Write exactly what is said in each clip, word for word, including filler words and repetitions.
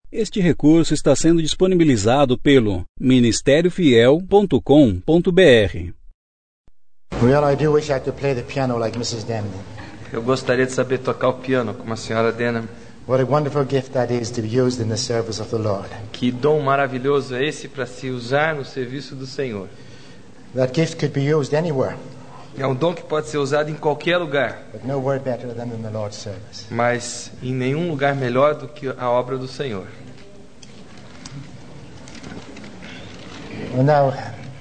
Este recurso está sendo disponibilizado pelo ministério fiel ponto com ponto br. Well, I do wish I could play the piano like Missus Denham. Eu gostaria de saber tocar o piano como a senhora Denham. What a wonderful gift that is to be used in the service of the Lord. Que dom maravilhoso é esse para se usar no serviço do Senhor. That gift could be used anywhere. É um dom que pode ser usado em qualquer lugar. But nowhere better than in the Lord's service. Mas em nenhum lugar melhor do que a obra do Senhor. Well, now,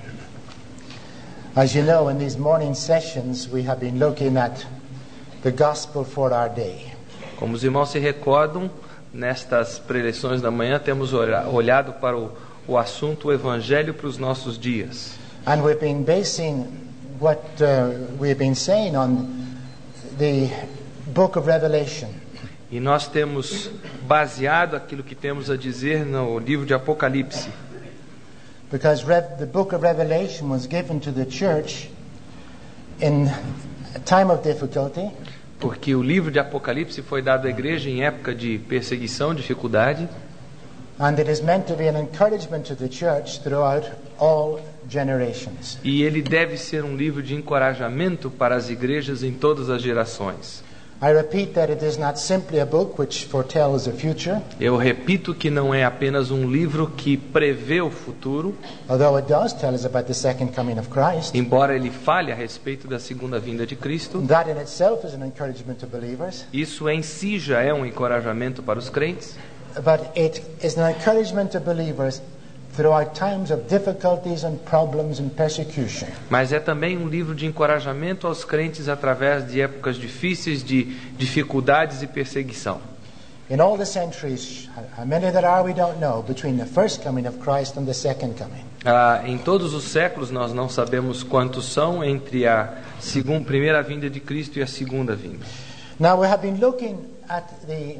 as you know, in these morning sessions we have been looking at the gospel for our day. Como os irmãos se recordam, nestas preleções da manhã temos olhado para o, o assunto o evangelho para os nossos dias. And we've been basing what uh, we've been saying on the book of Revelation. E nós temos baseado aquilo que temos a dizer no livro de Apocalipse. Because Re- the book of Revelation was given to the church in a time of difficulty. Porque o livro de Apocalipse foi dado à igreja em época de perseguição, dificuldade. And it is meant to be an encouragement to the church throughout all generations. E ele deve ser um livro de encorajamento para as igrejas em todas as gerações. I repeat that it is not simply a book which foretells the future, Eu repito que não é apenas um livro que prevê o futuro, although it does tell us about the second coming of Christ. embora ele fale a respeito da segunda vinda de Cristo. That in itself is an encouragement to believers, Isso em si já é um encorajamento para os crentes, but it is an encouragement to believers throughout times of difficulties and problems and persecution. mas é também um livro de encorajamento aos crentes através de épocas difíceis, de dificuldades e perseguição. In all the centuries, how many there are we don't know, between the first coming of Christ and the second coming. Ah, em todos os séculos nós não sabemos quantos são entre a segunda, primeira vinda de Cristo e a segunda vinda. Now we have been looking at the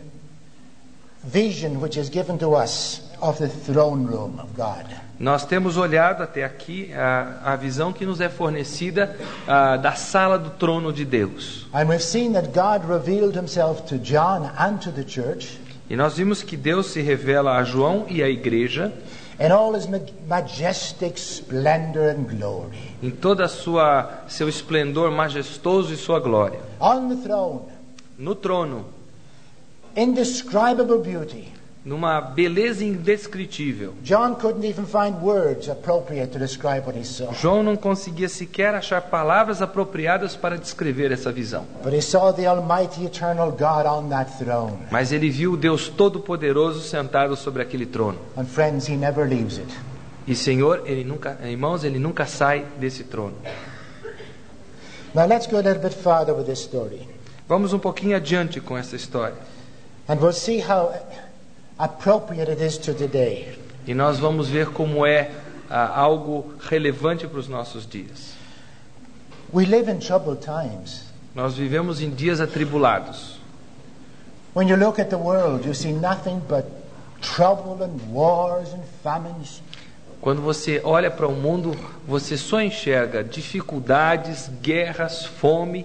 vision which is given to us of the throne room of God. Nós temos olhado até aqui a, a visão que nos é fornecida ah, da sala do trono de Deus. And we've seen that God revealed himself to John and to the church E nós vimos que Deus se revela a João e à igreja in all his ma- majestic splendor and glory. em toda a sua seu esplendor majestoso e sua glória. On the throne, No trono, indescribable beauty. numa beleza indescritível. John couldn't even find words appropriate to describe what he saw. João não conseguia sequer achar palavras apropriadas para descrever essa visão. But he saw the almighty eternal God on that throne. Mas ele viu o Deus Todo-Poderoso sentado sobre aquele trono. And friends, he never leaves it. E Senhor, ele nunca, irmãos, ele nunca sai desse trono. Now let's go a little bit farther with this story. Vamos um pouquinho adiante com essa história. And we'll see how appropriate it is to today. E nós vamos ver como é ah, algo relevante para os nossos dias. We live in troubled times. Nós vivemos em dias atribulados. When you look at the world, you see nothing but trouble and wars and famines. Quando você olha para o mundo, você só enxerga dificuldades, guerras, fome.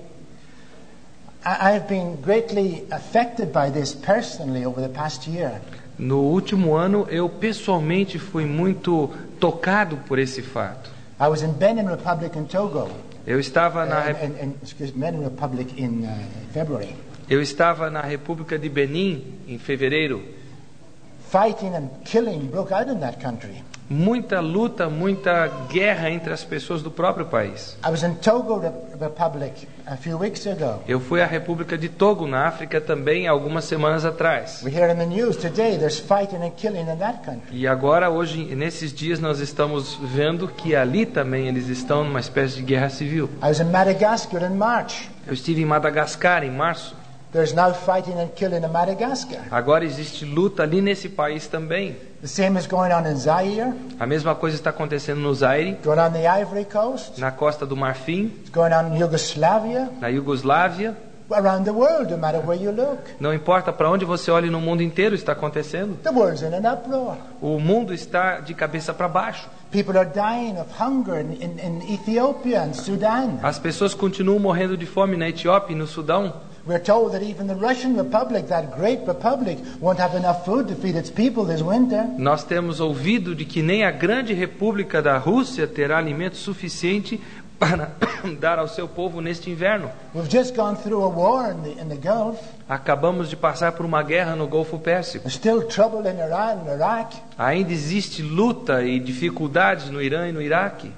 I- I've been greatly affected by this personally over the past year. No último ano, eu pessoalmente fui muito tocado por esse fato. I was in Benin Republic in Togo. Eu estava na, Uh, Rep- in, in, excuse me, Benin Republic in uh, February. eu estava na República de Benin em fevereiro. Fighting and killing broke out in that country. Muita luta, muita guerra entre as pessoas do próprio país. I was in Togo Re- Republic a few weeks ago. Eu fui à República de Togo, na África, também algumas semanas atrás. We hear in the news today there's fighting and killing in that country. E agora, hoje, nesses dias, nós estamos vendo que ali também eles estão numa espécie de guerra civil. I was in Madagascar in March. Eu estive em Madagascar em março. There's now fighting and killing in Madagascar. Agora existe luta ali nesse país também. The same is going on in Zaire, A mesma coisa está acontecendo no Zaire, going on the Ivory Coast, na Costa do Marfim, it's going on in Yugoslavia, na Iugoslávia. around the world, no matter where you look. Não importa para onde você olhe, no mundo inteiro está acontecendo. The world's in an uproar. O mundo está de cabeça para baixo. People are dying of hunger in, in, in Ethiopia and Sudan. As pessoas continuam morrendo de fome na Etiópia e no Sudão. We're told that even the Russian Republic, that great republic, won't have enough food to feed its people this winter. Nós temos ouvido de que nem a grande república da Rússia terá alimento suficiente para dar ao seu povo neste inverno. We've just gone through a war in the, in the Gulf. Acabamos de passar por uma guerra no Golfo Pérsico. There's still trouble in Iran and Iraq. Ainda existe luta e dificuldades no Irã e no Iraque.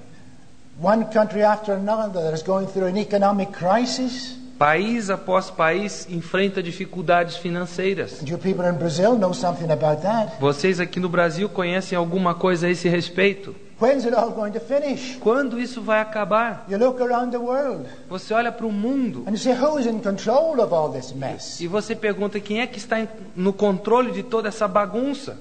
One country after another that is going through an economic crisis. País após país enfrenta dificuldades financeiras. And you people in Brazil know something about that. Vocês aqui no Brasil conhecem alguma coisa a esse respeito? When's it all going to finish? Quando isso vai acabar? You look around the world Você olha para o mundo and you say, who's in control of all this mess? e você pergunta quem é que está em- no controle de toda essa bagunça.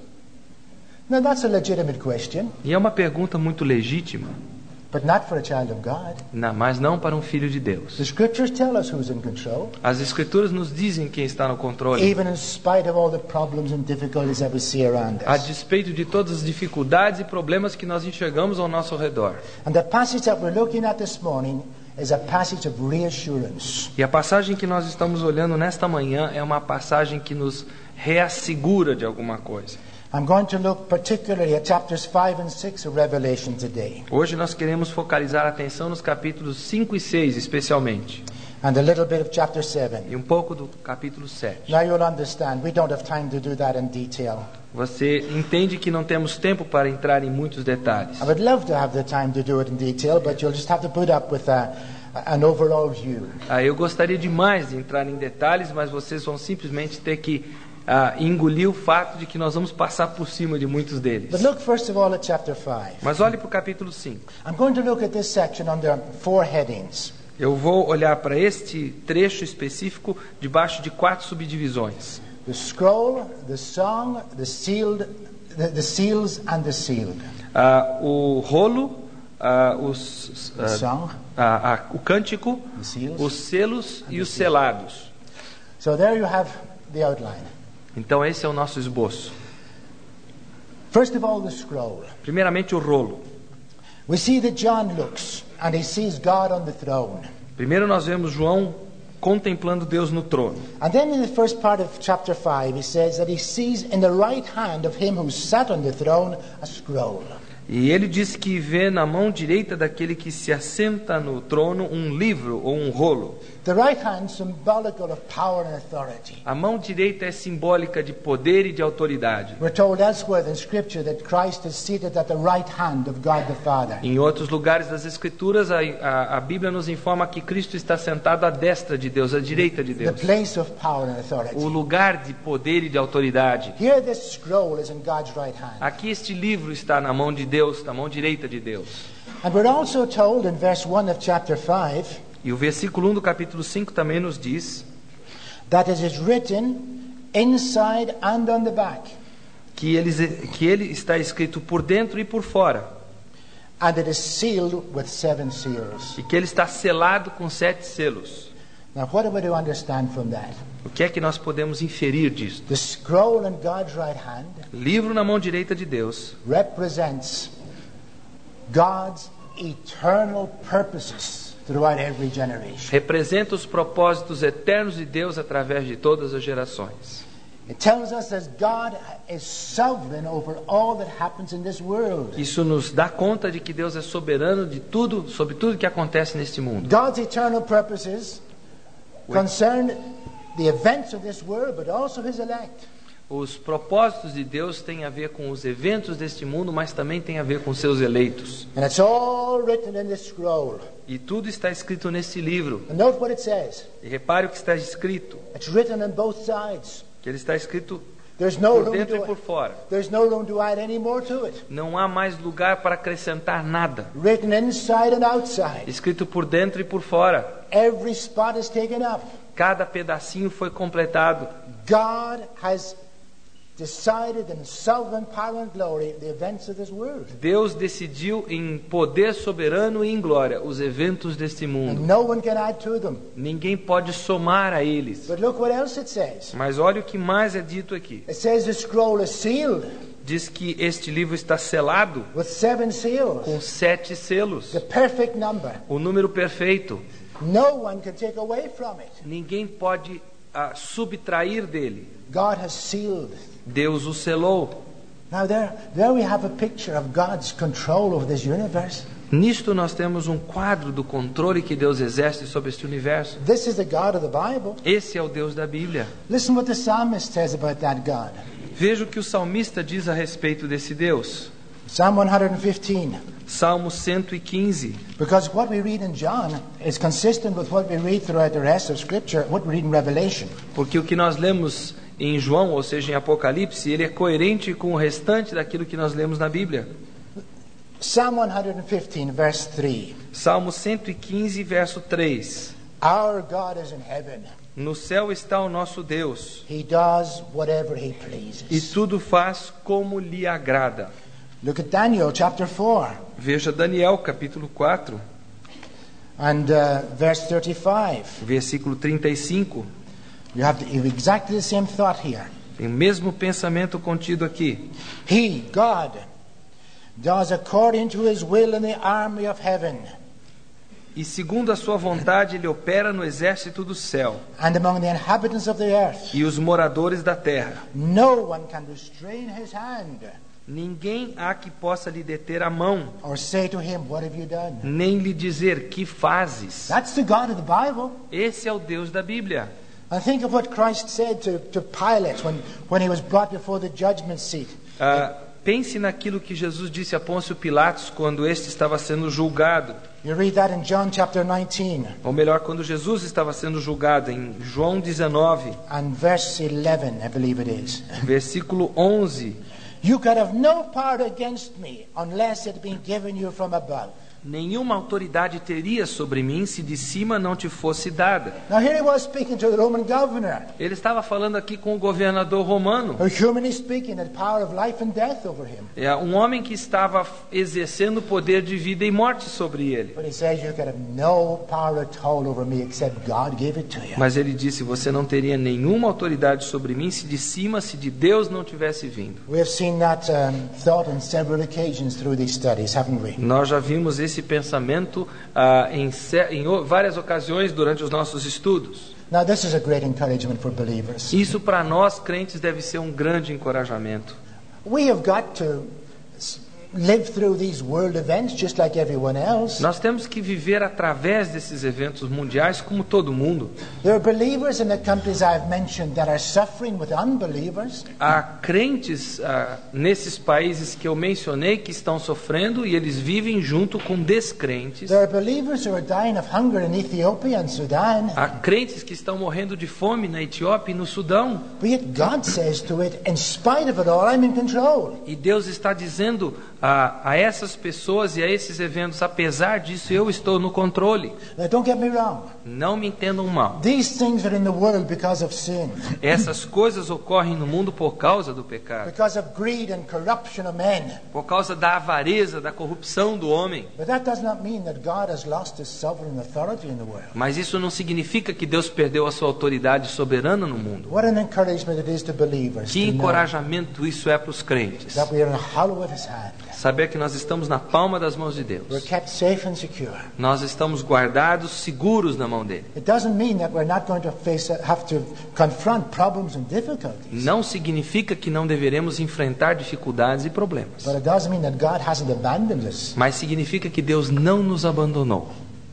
Now that's a legitimate question, E é uma pergunta muito legítima, but not for a child of God. na- mas não para um filho de Deus. The scriptures tell us who's in control, As Escrituras nos dizem quem está no controle, even in spite of all the problems and difficulties that we see around a us. despeito de todas as dificuldades e problemas que nós enxergamos ao nosso redor. And the passage that we're looking at this morning is a passage of reassurance. E a passagem que nós estamos olhando nesta manhã é uma passagem que nos reassegura de alguma coisa. I'm going to look particularly at chapters five and six of Revelation today, Hoje nós queremos focalizar a atenção nos capítulos cinco e seis, especialmente, and a little bit of chapter seven. e um pouco do capítulo sete. Now you'll understand, we don't have time to do that in detail. Você entende que não temos tempo para entrar em muitos detalhes. I would love to have the time to do it in detail, but you'll just have to put up with a, an overall view. Ah, eu gostaria demais de entrar em detalhes, mas vocês vão simplesmente ter que ah, engolir o fato de que nós vamos passar por cima de muitos deles. But look first of all at chapter five. Mas olhe para o capítulo cinco. I'm going to look at this section under four headings. Eu vou olhar para este trecho específico debaixo de quatro subdivisões. The scroll, the song, the sealed, the, the seals and the sealed. Ah, o rolo, ah, os, The ah, song, ah, ah, o cântico, the seals. os selos e os selados. So there you have the outline. Então esse é o nosso esboço. First of all, the scroll. Primeiramente o rolo. We see that John looks and he sees God on the throne. Primeiro nós vemos João contemplando Deus no trono. And then in the first part of chapter five, he says that he sees in the right hand of him who sat on the throne a scroll. E ele diz que vê na mão direita daquele que se assenta no trono um livro ou um rolo. The right hand symbolical of power and authority. A mão direita é simbólica de poder e de autoridade. We're told elsewhere in Scripture that Christ is seated at the right hand of God the Father. Em outros lugares das Escrituras, a, a, a Bíblia nos informa que Cristo está sentado à destra de Deus, à direita de The Deus. place of power and authority. O lugar de poder e de autoridade. Here this scroll is in God's right hand. Aqui este livro está na mão de Deus, na mão direita de Deus. And we're also told in verse one of chapter five E o versículo um do capítulo cinco também nos diz that it is written inside and on the back. que ele, que ele está escrito por dentro e por fora. And it is sealed with seven seals. E que ele está selado com sete selos. Now what are we to understand from that? O que é que nós podemos inferir disso? The scroll in God's right hand Livro na mão direita de Deus represents God's eternal purposes throughout every generation. representa os propósitos eternos de Deus através de todas as gerações. It tells us that God is sovereign over all that happens in this world. Isso nos dá conta de que Deus é soberano de tudo, sobre tudo que acontece neste mundo. God's eternal purposes concern the events of this world, but also His elect. Os propósitos de Deus têm a ver com os eventos deste mundo, mas também tem a ver com seus eleitos. And it's all written in this scroll. E tudo está escrito nesse livro. And note what it says. E repare o que está escrito, It's written on both sides. que ele está escrito There's no por room dentro e por to, fora. there's no room to add any more to it. Não há mais lugar para acrescentar nada. Written inside and outside. Escrito por dentro e por fora. Every spot is taken up. Cada pedacinho foi completado. God has decided in sovereign power and glory the events of this world. Deus decidiu em poder soberano e em glória os eventos deste And mundo. no one can add to them. Ninguém pode somar a eles. But look what else it says. Mas olha o que mais é dito aqui. It says the scroll is sealed Diz que este livro está selado with seven seals. com sete selos. The perfect number. O número perfeito. No one can take away from it. Ninguém pode uh, subtrair dele. God has sealed. Deus o selou. Now there, there we have a picture of God's control over this universe. Nisto nós temos um quadro do controle que Deus exerce sobre este universo. This is the God of the Bible. Esse é o Deus da Bíblia. Listen what the psalmist says about that God. Veja o que o salmista diz a respeito desse Deus. Psalm one fifteen. Salmo cento e quinze. Because what we read in John is consistent with what we read throughout the rest of Scripture, what we read in Revelation. Porque o que nós lemos em João, ou seja, em Apocalipse, ele é coerente com o restante daquilo que nós lemos na Bíblia. Psalm one fifteen, verse three. Salmo cento e quinze, verso três. Our God is in heaven. No céu está o nosso Deus. He does whatever he pleases. E tudo faz como lhe agrada. Look at Daniel chapter four. Veja Daniel capítulo quatro. And uh, verse thirty-five. Versículo trinta e cinco. You have the, exactly the same thought here. Tem o mesmo pensamento contido aqui. He, God, does according to his will in the army of heaven. E segundo a sua vontade, ele opera no exército do céu. And among the inhabitants of the earth. E os moradores da terra. No one can restrain his hand. Ninguém há que possa lhe deter a mão. Or say to him, what have you done? Nem lhe dizer, que fazes? That's the God of the Bible. Esse é o Deus da Bíblia. And think of what Christ said to, to Pilate when, when he was brought before the judgment seat. Uh, pense naquilo que Jesus disse a Pôncio Pilatos quando este estava sendo julgado. You read that in John chapter nineteen. Ou melhor, quando Jesus estava sendo julgado em João dezenove. And verse eleven, I believe it is. Versículo onze. You could have no power against me unless it had been given you from above. Nenhuma autoridade teria sobre mim se de cima não te fosse dada. Now here he was speaking to the Roman governor. Ele estava falando aqui com o governador romano. Who humanly speaking had power of life and death over him. É um homem que estava exercendo o poder de vida e morte sobre ele. But he says you could have no power at all over me except God gave it to you. Mas ele disse, você não teria nenhuma autoridade sobre mim se de cima, se de Deus não tivesse vindo. We have seen that um, thought on several occasions through these studies, haven't we? Nós já vimos esse pensamento uh, em, em várias ocasiões durante os nossos estudos. Now this is a great encouragement for believers. Isso para nós crentes deve ser um grande encorajamento. We have got to live through these world events just like everyone else. Nós temos que viver através desses eventos mundiais como todo mundo. There are believers in the countries I've mentioned that are suffering with unbelievers. Há crentes uh, nesses países que eu mencionei que estão sofrendo e eles vivem junto com descrentes. There are believers who are dying of hunger in Ethiopia and Sudan. Há crentes que estão morrendo de fome na Etiópia e no Sudão. But yet God says to it, in spite of it all, I'm in control. E Deus está dizendo a, a essas pessoas e a esses eventos, apesar disso, eu estou no controle. Now don't get me wrong. Não me entendam mal. These things are in the world because of sin. Essas coisas ocorrem no mundo por causa do pecado. Because of greed and corruption of men. Por causa da avareza, da corrupção do homem. But that does not mean that God has lost his sovereign authority in the world. Mas isso não significa que Deus perdeu a sua autoridade soberana no mundo. What an encouragement it is to believers. Que to know encorajamento isso é para os crentes. that we are in the hollow of his hand. Saber que nós estamos na palma das mãos de We're Deus. kept safe and secure. Nós estamos guardados, seguros na mão dele. It doesn't mean that we're not going to face, have to confront problems and difficulties. Não significa que não deveremos enfrentar dificuldades e problemas. But it does mean that God hasn't abandoned us. Mas significa que Deus não nos abandonou.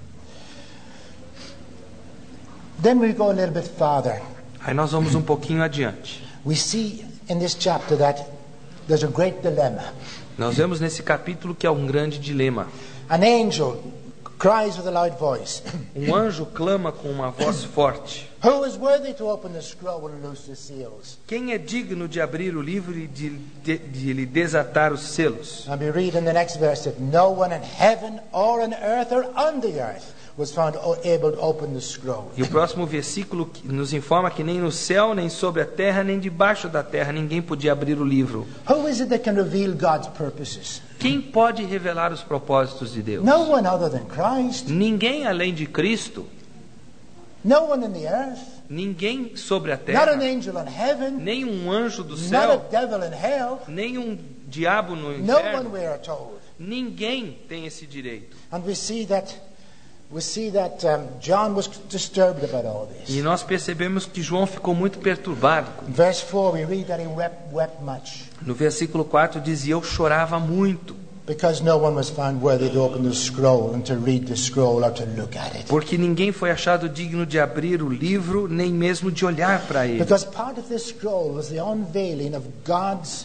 Then we go a little bit farther. Aí nós vamos um pouquinho adiante. We see in this chapter that there's a great dilemma. Nós vemos nesse capítulo que há um grande dilema. An angel cries with a loud voice. Um anjo clama com uma voz forte. Who is worthy to open the scroll and loose the seals? Quem é digno de abrir o livro e de, de, de lhe desatar os selos? And we read in the next verse that no one in heaven or on earth or on the earth was found able to open the scroll. E o próximo versículo nos informa que nem no céu, nem sobre a terra, nem debaixo da terra ninguém podia abrir o livro. Who is it that can reveal God's purposes? Quem pode revelar os propósitos de Deus? No one other than Christ. Ninguém além de Cristo. No one in the earth. Ninguém sobre a Not terra. an angel in heaven. Nem um anjo do Not a céu. devil in hell. Nem um diabo no No one, inferno. we are told. Ninguém tem esse direito. And we see that we see that um, John was disturbed about all this. E nós percebemos que João ficou muito perturbado. In verse four, we read that he wept, wept much. No versículo quatro dizia: eu chorava muito, Because no one was found worthy to open the scroll and to read the scroll or to look at it. porque ninguém foi achado digno de abrir o livro, nem mesmo de olhar para ele. Because part of this scroll was the unveiling of God's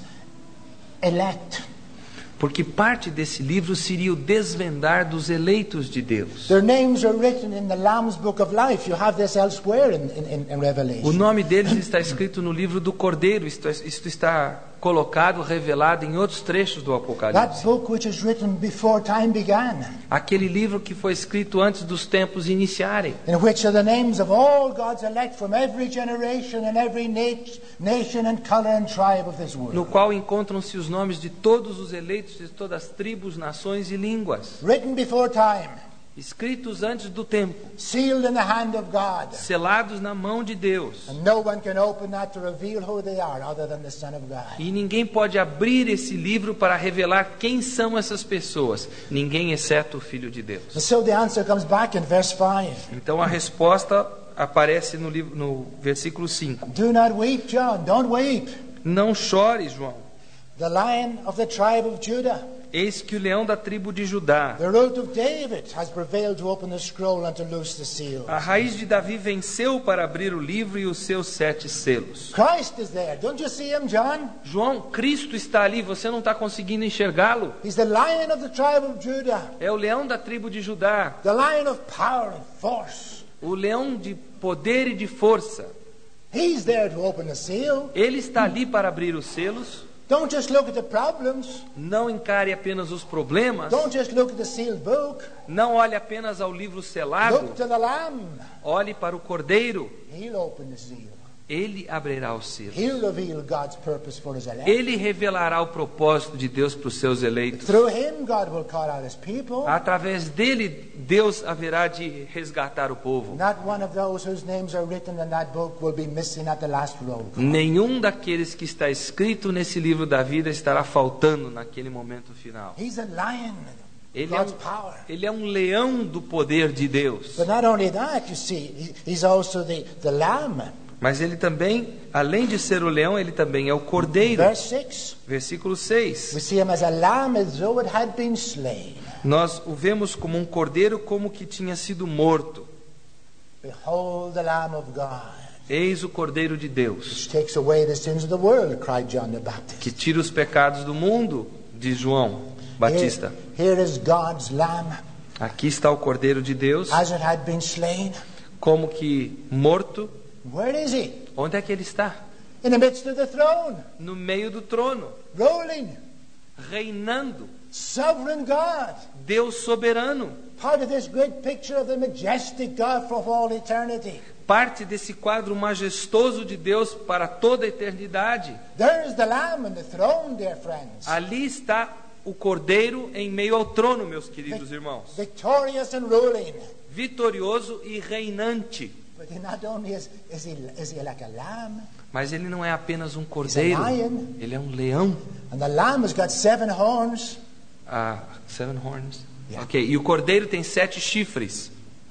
elect. Porque parte desse livro seria o desvendar dos eleitos de Deus. Their names are written in the Lamb's Book of Life. You have this elsewhere in, in, in O Revelation. nome deles está escrito no livro do Cordeiro. Isto, isto está colocado, revelado em outros trechos do That Apocalipse. book which was written before time began, Aquele livro que foi escrito antes dos tempos iniciarem, in which are the names of all God's elect from every generation and every nat- nation and color and tribe of this no world. qual encontram-se os nomes de todos os eleitos de todas as tribos, nações e línguas, Written before time, escritos antes do tempo, sealed in the hand of God. selados na mão de Deus. And no one can open that to reveal who they are other than the Son of God. E ninguém pode abrir esse livro para revelar quem são essas pessoas, ninguém exceto o Filho de Deus. And so the answer comes back in verse five. Então a resposta aparece no, livro, no versículo cinco. Do not weep, John, don't weep. Não chore, João. The Lion of the tribe of Judah, Eis que o leão da tribo de Judá, the root of David, has prevailed to open the scroll and to loose the seal. a raiz de Davi, venceu para abrir o livro e os seus sete selos. Christ is there. Don't you see him, John? João, Cristo está ali, você não está conseguindo enxergá-lo? He's the Lion of the tribe of Judah, É o leão da tribo de Judá, the Lion of power and force. o leão de poder e de força. He's there to open the seal. Ele está ali para abrir os selos. Don't just look at the problems. Não encare apenas os problemas. Don't just look at the sealed book. Não olhe apenas ao livro selado. Look to the Lamb. Olhe para o Cordeiro. He'll open the seal. Ele abrirá os selos. He'll reveal God's purpose for his elect. Ele revelará o propósito de Deus para os seus eleitos. Through him, God will call out his people. Através dele, Deus haverá de resgatar o povo. Not one of those whose names are written in that book will be missing at the last roll. Nenhum daqueles que está escrito nesse livro da vida estará faltando naquele momento final. He's a lion, Ele é, God's um, power. ele é um leão do poder de Deus. But not only that, you see, he- he's also the, the lamb. Mas ele também, além de ser o leão, ele também é o cordeiro. Verse six, Versículo we seis. see him as a lamb as though it had been slain. Nós o vemos como um cordeiro, como que tinha sido morto. Behold the Lamb of God, Eis o cordeiro de Deus, which takes away the sins of the world, cried John the Baptist. que tira os pecados do mundo, de João Batista. Here, here is God's lamb, Aqui está o cordeiro de Deus, as it had been slain. como que morto. Where is he? Onde é que ele está? In the midst of the throne, No meio do trono, ruling, reinando. sovereign God. Deus soberano. Part of this great picture of the majestic God for all eternity. Parte desse quadro majestoso de Deus para toda a eternidade. There is the Lamb on the throne, dear friends. Ali está o cordeiro em meio ao trono, meus queridos irmãos. Victorious and ruling. Vitorioso e reinante. But he not only is, is, he, is he like a lamb, Mas ele não é apenas um cordeiro, ele é um leão. and the lamb has got seven horns, Ah, seven horns. Yeah. Ok, e o cordeiro tem sete chifres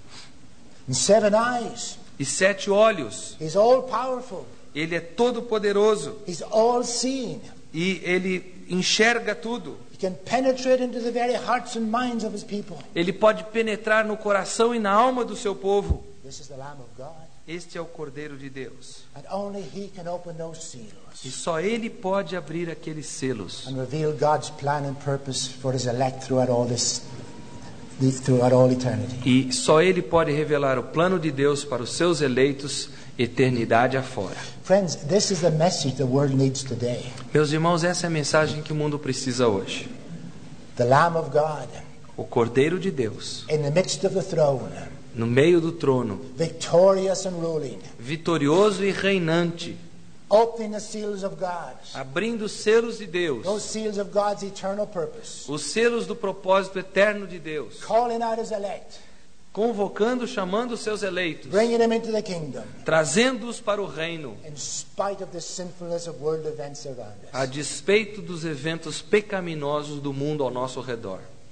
and seven eyes. e sete olhos. He's all powerful. Ele é todo poderoso He's all seeing. e ele enxerga tudo. He can penetrate into the very hearts and minds of his people. Ele pode penetrar no coração e na alma do seu povo. This is the Lamb of God, Este é o Cordeiro de Deus. and only he can open those seals E só Ele pode abrir aqueles selos and reveal God's plan and purpose for his elect throughout all this, the- throughout all eternity. e só Ele pode revelar o plano de Deus para os seus eleitos eternidade afora. Friends, this is the message the world needs today. Meus irmãos, essa é a mensagem que o mundo precisa hoje. The Lamb of God O Cordeiro de Deus, in the midst of the throne, no meio do trono, victorious and ruling, vitorioso e reinante, opening the seals of God, abrindo os selos de Deus, those seals of God's eternal purpose, os selos do propósito eterno de Deus, calling out his elect, convocando, chamando os seus eleitos, bringing them into the kingdom, trazendo-os para o reino, in spite of the sinfulness of world events around a us. despeito dos eventos pecaminosos do mundo ao nosso redor.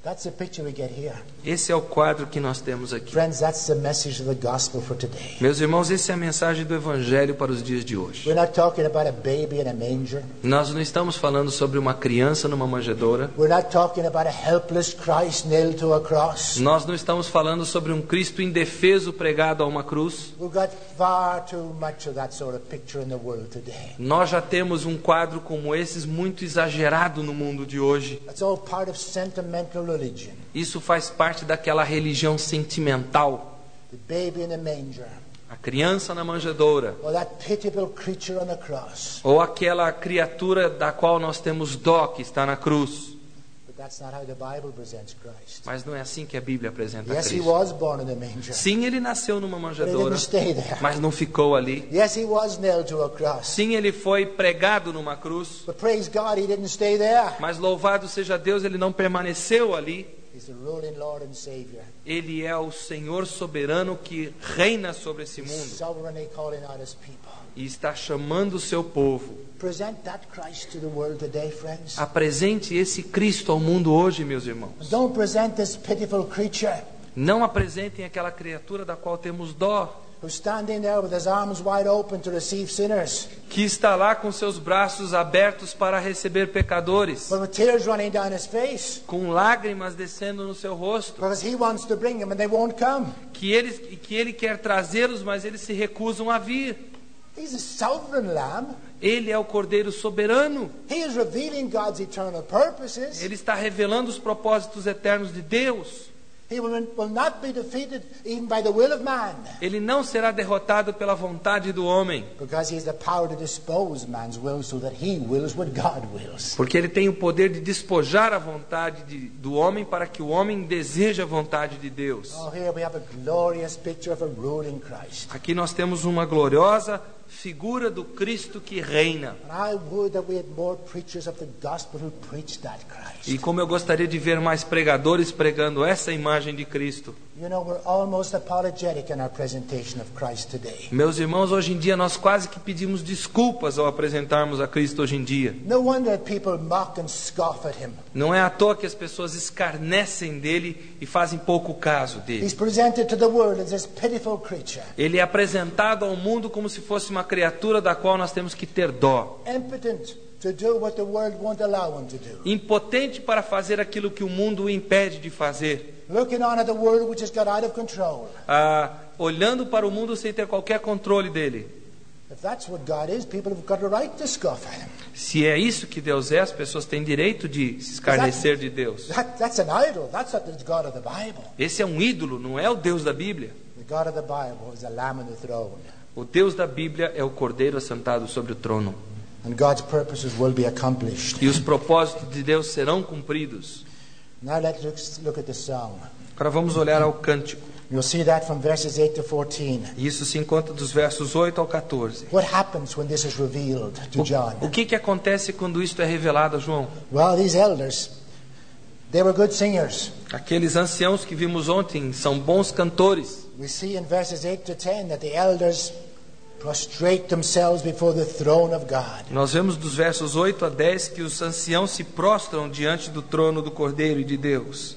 That's the picture we get here. Esse é o quadro que nós temos aqui. Friends, that's the message of the gospel for today. Meus irmãos, essa é a mensagem do Evangelho para os dias de hoje. We're not talking about a baby in a manger. Nós não estamos falando sobre uma criança numa manjedoura. We're not talking about a helpless Christ nailed to a cross. Nós não estamos falando sobre um Cristo indefeso pregado a uma cruz. We've got far too much of that sort of picture in the world today. Nós já temos um quadro como esses muito exagerado no mundo de hoje. That's all part of sentimental religion. Isso faz parte daquela religião sentimental. The baby in the manger. A criança na manjedoura. Or that pitiable creature on the cross. Ou aquela criatura da qual nós temos dó que está na cruz. But that's not how the Bible presents Christ. Mas não é assim que a Bíblia apresenta Yes, he Cristo. was born in a manger. Sim, ele nasceu numa But he manjedoura, didn't stay there. mas não ficou ali. Yes, he was nailed to a cross. Sim, ele foi pregado numa cruz, But praise God, he didn't stay there. mas louvado seja Deus, ele não permaneceu ali. He's the ruling Lord and Savior. Ele é o Senhor soberano que reina sobre esse He's mundo sovereignly calling out his people. e está chamando o seu povo. Present that Christ to the world today, friends. Apresente esse Cristo ao mundo hoje, meus irmãos. Don't present this pitiful creature Não apresentem aquela criatura da qual temos dó, who's standing there with his arms wide open to receive sinners, que está lá com seus braços abertos para receber pecadores, but with tears running down his face, com lágrimas descendo no seu rosto, because he wants to bring them and they won't come. que ele, que ele quer trazê-los, mas eles se recusam a vir. He's a sovereign lamb. Ele é o Cordeiro soberano. He is revealing God's eternal purposes. Ele está revelando os propósitos eternos de Deus. He will, will not be defeated even by the will of man, Ele não será derrotado pela vontade do homem, because he has the power to dispose man's will so that he wills what God wills. porque ele tem o poder de despojar a vontade de, do homem para que o homem deseje a vontade de Deus. Oh, here we have a glorious picture of a ruling Christ. Aqui nós temos uma gloriosa figura do Cristo que reina. And I would that we had more preachers of the gospel who preached that Christ. E como eu gostaria de ver mais pregadores pregando essa imagem de Cristo. You know, we're almost apologetic in our presentation of Christ today. Meus irmãos, hoje em dia nós quase que pedimos desculpas ao apresentarmos a Cristo hoje em dia. No wonder people mock and scoff at him. Não é à toa que as pessoas escarnecem dele e fazem pouco caso dele. He's presented to the world as this pitiful creature, Ele é apresentado ao mundo como se fosse uma criatura da qual nós temos que ter dó. impotent to do what the world won't allow him to do. Impotente para fazer aquilo que o mundo o impede de fazer. Looking on at the world which has got out of control. Ah, olhando para o mundo sem ter qualquer controle dele. If that's what God is, people have got a right to scoff at him. Se é isso que Deus é, as pessoas têm direito de se escarnecer de Deus. That, that's an idol. That's not the God of the Bible. Esse é um ídolo, não é o Deus da Bíblia. The God of the Bible is a lamb on the throne. O Deus da Bíblia é o Cordeiro assentado sobre o trono. And God's purposes will be accomplished. E os propósitos de Deus serão cumpridos. Now let's look at the song. Agora vamos olhar ao cântico. You'll see that from verses eight to fourteen. E isso se encontra dos versos oito ao quatorze. What happens when this is revealed to John? O que, que acontece quando isto é revelado a João? Well, these elders, they were good singers. Aqueles anciãos que vimos ontem são bons cantores. We see in verses eight to ten that the elders prostrate themselves before the throne of God. Nós vemos dos versos oito a dez que os anciãos se prostram diante do trono do Cordeiro e de Deus.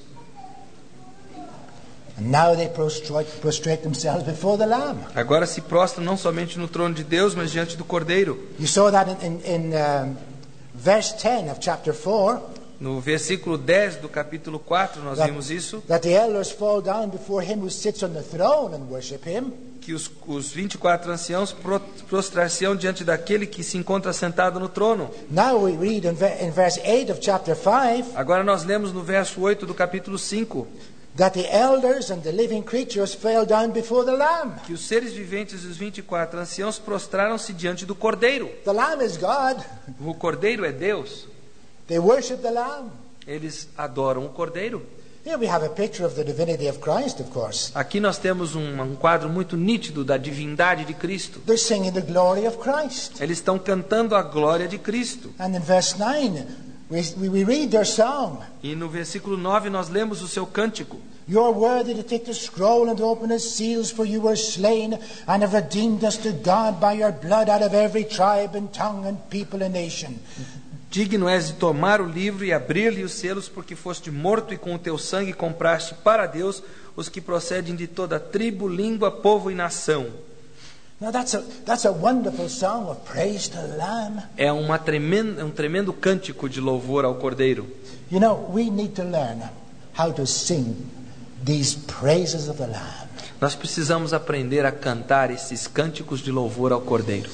And now they prostrate, prostrate themselves before the Lamb. Agora se prostram não somente no trono de Deus, mas diante do Cordeiro. You saw that in, in, in um, verse ten of chapter four. No versículo dez do capítulo quatro nós vimos isso. That the elders fall down before him who sits on the throne and worship him. Que os, os vinte e quatro anciãos prostrar-se-ão diante daquele que se encontra sentado no trono. Now we read in, in verse eight of chapter five. Agora nós lemos no verso oito do capítulo cinco. That the elders and the living creatures fell down before the Lamb. Que os seres viventes e os vinte e quatro anciãos prostraram-se diante do Cordeiro. The Lamb is God. O Cordeiro é Deus. They worship the Lamb. Eles adoram o Cordeiro. Here we have a picture of the divinity of Christ, of course. Aqui nós temos um, um quadro muito nítido da divindade de Cristo. They're singing the glory of Christ. Eles estão cantando a glória de Cristo. And in verse nine, we, we read their song. E no versículo nove nós lemos o seu cântico. You are worthy to take the scroll and to open its seals, for you were slain and have redeemed us to God by your blood out of every tribe and tongue and people and nation. Digno és de tomar o livro e abrir-lhe os selos, porque foste morto e com o teu sangue compraste para Deus os que procedem de toda tribo, língua, povo e nação. Now that's a, that's a wonderful song of praise to the Lamb. É uma tremenda, um tremendo cântico de louvor ao Cordeiro. You know, we need to learn how to sing these praises of the Lamb. Nós precisamos aprender a cantar esses cânticos de louvor ao Cordeiro.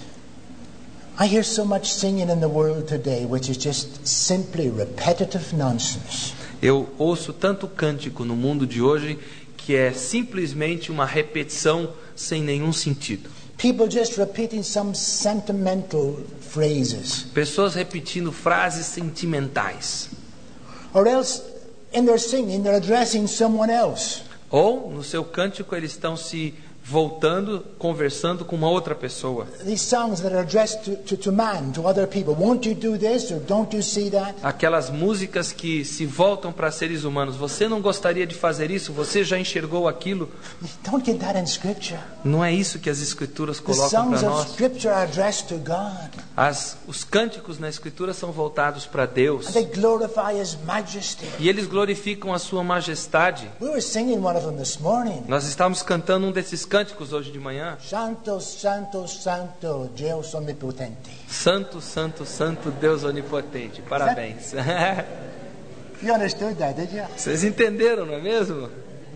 I hear so much singing in the world today which is just simply repetitive nonsense. Eu ouço tanto cântico no mundo de hoje que é simplesmente uma repetição sem nenhum sentido. People just repeating some sentimental phrases. Pessoas repetindo frases sentimentais. Or else, in their singing, they're addressing someone else. Ou, no seu cântico, eles estão se voltando, conversando com uma outra pessoa. These songs that are addressed to, to, to man, to other people. Won't you do this or don't you see that? Aquelas músicas que se voltam para seres humanos. Você não gostaria de fazer isso? Você já enxergou aquilo? Don't get that in Scripture. Não é isso que as Escrituras The colocam para songs of nós. Scripture are addressed to God. As, os cânticos na Escritura são voltados para Deus. And they glorify His majesty. E eles glorificam a sua majestade. We were singing one of them this morning. Nós estávamos cantando um desses cânticos hoje de manhã. Santo, Santo, Santo, Deus omnipotente. Santo, Santo, Santo, Deus onipotente. Parabéns. You understood that, did you? Vocês entenderam, não é mesmo?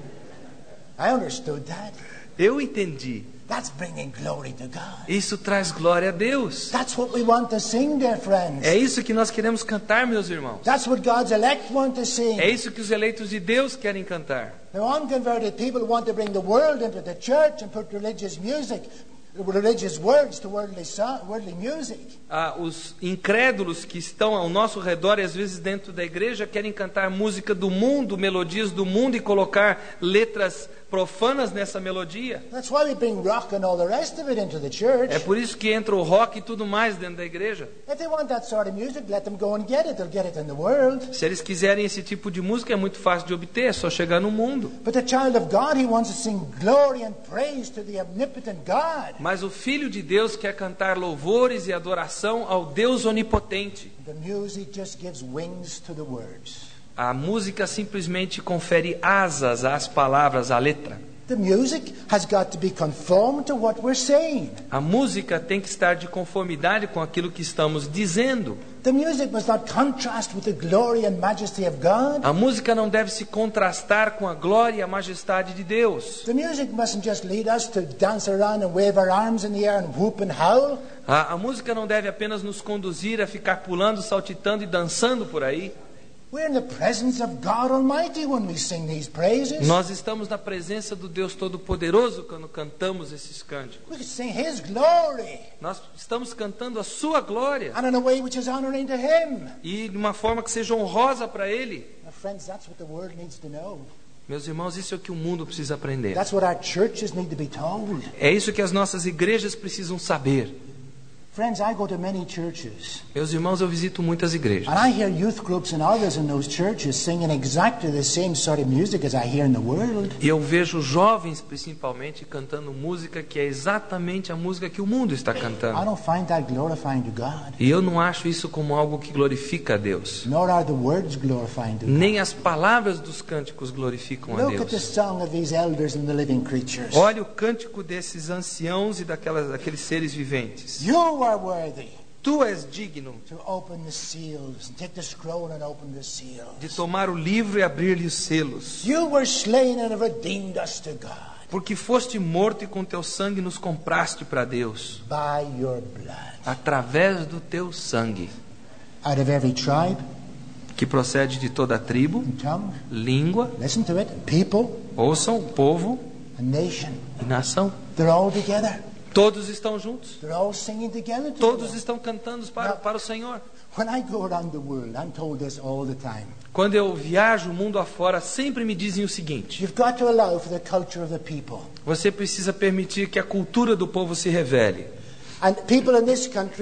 I understood that. Eu entendi. That's bringing glory to God. Isso traz glória a Deus. That's what we want to sing, dear friends. É isso que nós queremos cantar, meus irmãos. That's what God's elect want to sing. É isso que os eleitos de Deus querem cantar. The unconverted people want to bring the world into the church and put religious music, religious words to worldly song, worldly music. Ah, os incrédulos que estão ao nosso redor e às vezes dentro da igreja querem cantar música do mundo, melodias do mundo e colocar letras profanas nessa melodia. That's why we bring rock and all the rest of it into the church. É por isso que entra o rock e tudo mais dentro da igreja. If they want that sort of music, let them go and get it. They'll get it in the world. Se eles quiserem esse tipo de música, é muito fácil de obter, é só chegar no mundo. But the child of God, he wants to sing glory and praise to the omnipotent God. Mas o filho de Deus quer cantar louvores e adoração ao Deus onipotente. The music just gives wings to the words. A música simplesmente confere asas às palavras, à letra. The music has got to be conformed to what we're saying. A música tem que estar de conformidade com aquilo que estamos dizendo. The music must not contrast with the glory and majesty of God. A música não deve se contrastar com a glória e a majestade de Deus. The music mustn't just lead us to dance around and wave our arms in the air and whoop and howl. A, a música não deve apenas nos conduzir a ficar pulando, saltitando e dançando por aí. We're in the presence of God Almighty when we sing these praises. Nós estamos na presença do Deus Todo-Poderoso quando cantamos esses cânticos. We sing His glory. Nós estamos cantando a sua glória. And in a way which is honoring to Him. E de uma forma que seja honrosa para Ele. Now, friends, that's what the world needs to know. Meus irmãos, isso é o que o mundo precisa aprender. That's what our churches need to be told. É isso que as nossas igrejas precisam saber. Friends, I go to many churches. Meus irmãos, eu visito muitas igrejas. And I hear youth groups and others in those churches singing exactly the same sort of music as I hear in the world. E eu vejo jovens, principalmente, cantando música que é exatamente a música que o mundo está I cantando. don't find that glorifying to God. E eu não acho isso como algo que glorifica a Deus. Nor are the words glorifying to God. Nem as palavras dos cânticos glorificam a Look at the Deus. song of these elders and the living creatures. Olha o cântico desses anciãos e daquelas, daqueles seres viventes. You are worthy Tu és digno to open the seals, and take the scroll and open the seals. de tomar o livro e abrir-lhe os selos. You were slain and have redeemed us to God Porque foste morto e com teu sangue nos compraste para Deus. by your blood. Através do teu sangue, Out of every tribe que procede de toda a tribo, and tongue, língua, listen to it, people ouçam, povo and nation. e nação. They're all together. Todos estão juntos. They're all singing together. to Todos God. estão cantando para, para o Senhor. When I go around the world, I'm told this all the time. Quando eu viajo o mundo afora, sempre me dizem o seguinte: You've got to allow for the culture of the people. você precisa permitir que a cultura do povo se revele. And people in this country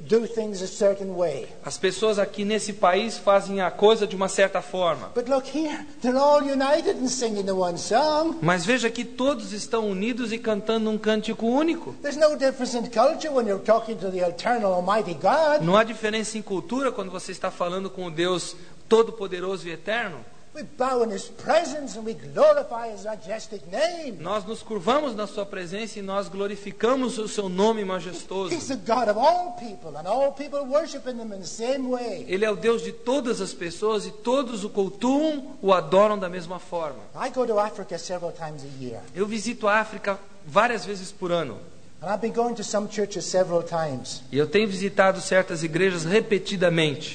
do things a certain way. As pessoas aqui nesse país fazem a coisa de uma certa forma. But look here, they're all united and singing the one song. Mas veja que todos estão unidos e cantando um cântico único. There's no difference in culture when you're talking to the eternal Almighty God. Não há diferença em cultura quando você está falando com o Deus Todo-Poderoso e Eterno. We bow in His presence and we glorify His majestic name. Nós nos curvamos na sua presença e nós glorificamos o seu nome majestoso. He's the God of all people, and all people worship Him in the same way. Ele é o Deus de todas as pessoas e todos o cultuam, o adoram da mesma forma. I go to Africa several times a year, Eu visito a África várias vezes por ano. and I've been going to some churches several times. E eu tenho visitado certas igrejas repetidamente.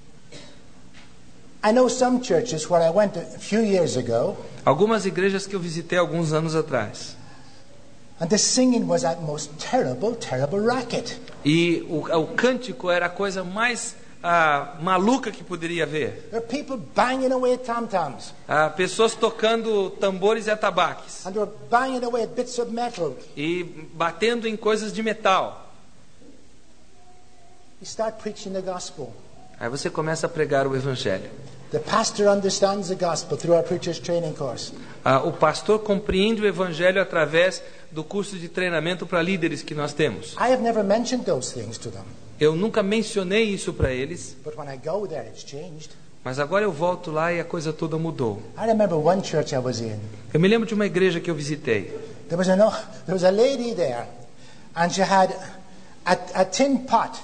I know some churches where I went a few years ago, Algumas igrejas que eu visitei alguns anos atrás. and the singing was that most terrible, terrible racket. E o, o cântico era a coisa mais ah, maluca que poderia haver. There are people banging away at tom-toms, Ah, pessoas tocando tambores e atabaques. and they're banging away at bits of metal. E batendo em coisas de metal. You start preaching the gospel. Aí você começa a pregar o evangelho. The pastor understands the gospel through our preacher's training course. Ah, o pastor compreende o evangelho através do curso de treinamento para líderes que nós temos. I have never mentioned those things to them, Eu nunca mencionei isso para eles, but when I go there, it's changed. mas agora eu volto lá e a coisa toda mudou. I remember one church I was in. Eu me lembro de uma igreja que eu visitei. There was, an, there was a lady there, and she had a, a tin pot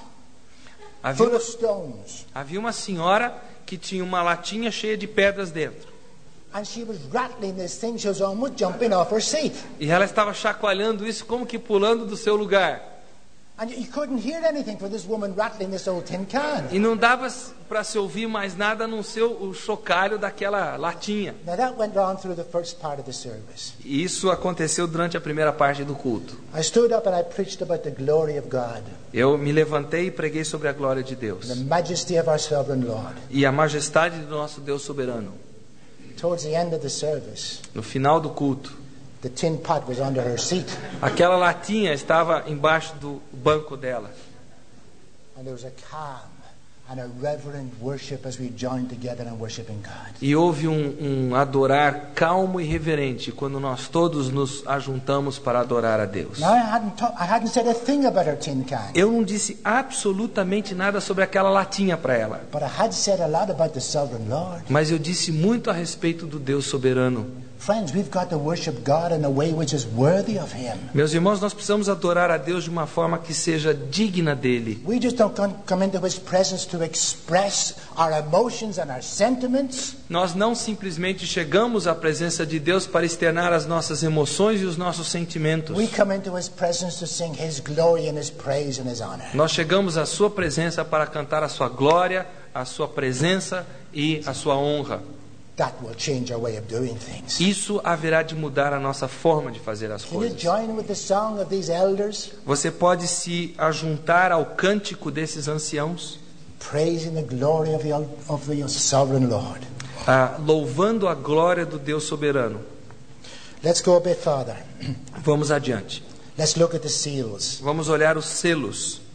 Havia full uma, of stones, havia uma senhora que tinha uma latinha cheia de pedras dentro. and she was rattling this thing. She was almost jumping off her seat, E ela estava chacoalhando isso como que pulando do seu lugar. and you couldn't hear anything for this woman rattling this old tin can. E não dava para se ouvir mais nada a não ser o chocalho daquela latinha. Now that went on through the first part of the service. E isso aconteceu durante a primeira parte do culto. I stood up and I preached about the glory of God, Eu me levantei e preguei sobre a glória de Deus the majesty of our sovereign Lord. e a majestade do nosso Deus soberano. Towards the end of the service, No final do culto, the tin pot was under her seat, aquela latinha estava embaixo do banco dela. and there was a calm and a reverent worship as we joined together in worshiping God. E houve um, um adorar calmo e reverente quando nós todos nos ajuntamos para adorar a Deus. Now I hadn't ta- I hadn't said a thing about her tin can, Eu não disse absolutamente nada sobre aquela latinha para ela, but I had said a lot about the sovereign Lord. mas eu disse muito a respeito do Deus soberano. Friends, we've got to worship God in a way which is worthy of Him. Meus irmãos, nós precisamos adorar a Deus de uma forma que seja digna dele. We just don't come come into His presence to express our emotions and our sentiments. Nós não simplesmente chegamos à presença de Deus para externar as nossas emoções e os nossos sentimentos. We come into His presence to sing His glory and His praise and His honor. Nós chegamos à sua presença para cantar a sua glória, a sua presença e a sua honra. That will change our way of doing things. Isso haverá de mudar a nossa forma de fazer as Can you coisas. join with the song of these elders, Você pode se ajuntar ao cântico desses anciãos, praising the glory of the, of the sovereign Lord? ah, louvando a glória do Deus soberano. Let's go a bit farther. Vamos adiante. Let's look at the seals. Vamos olhar os selos.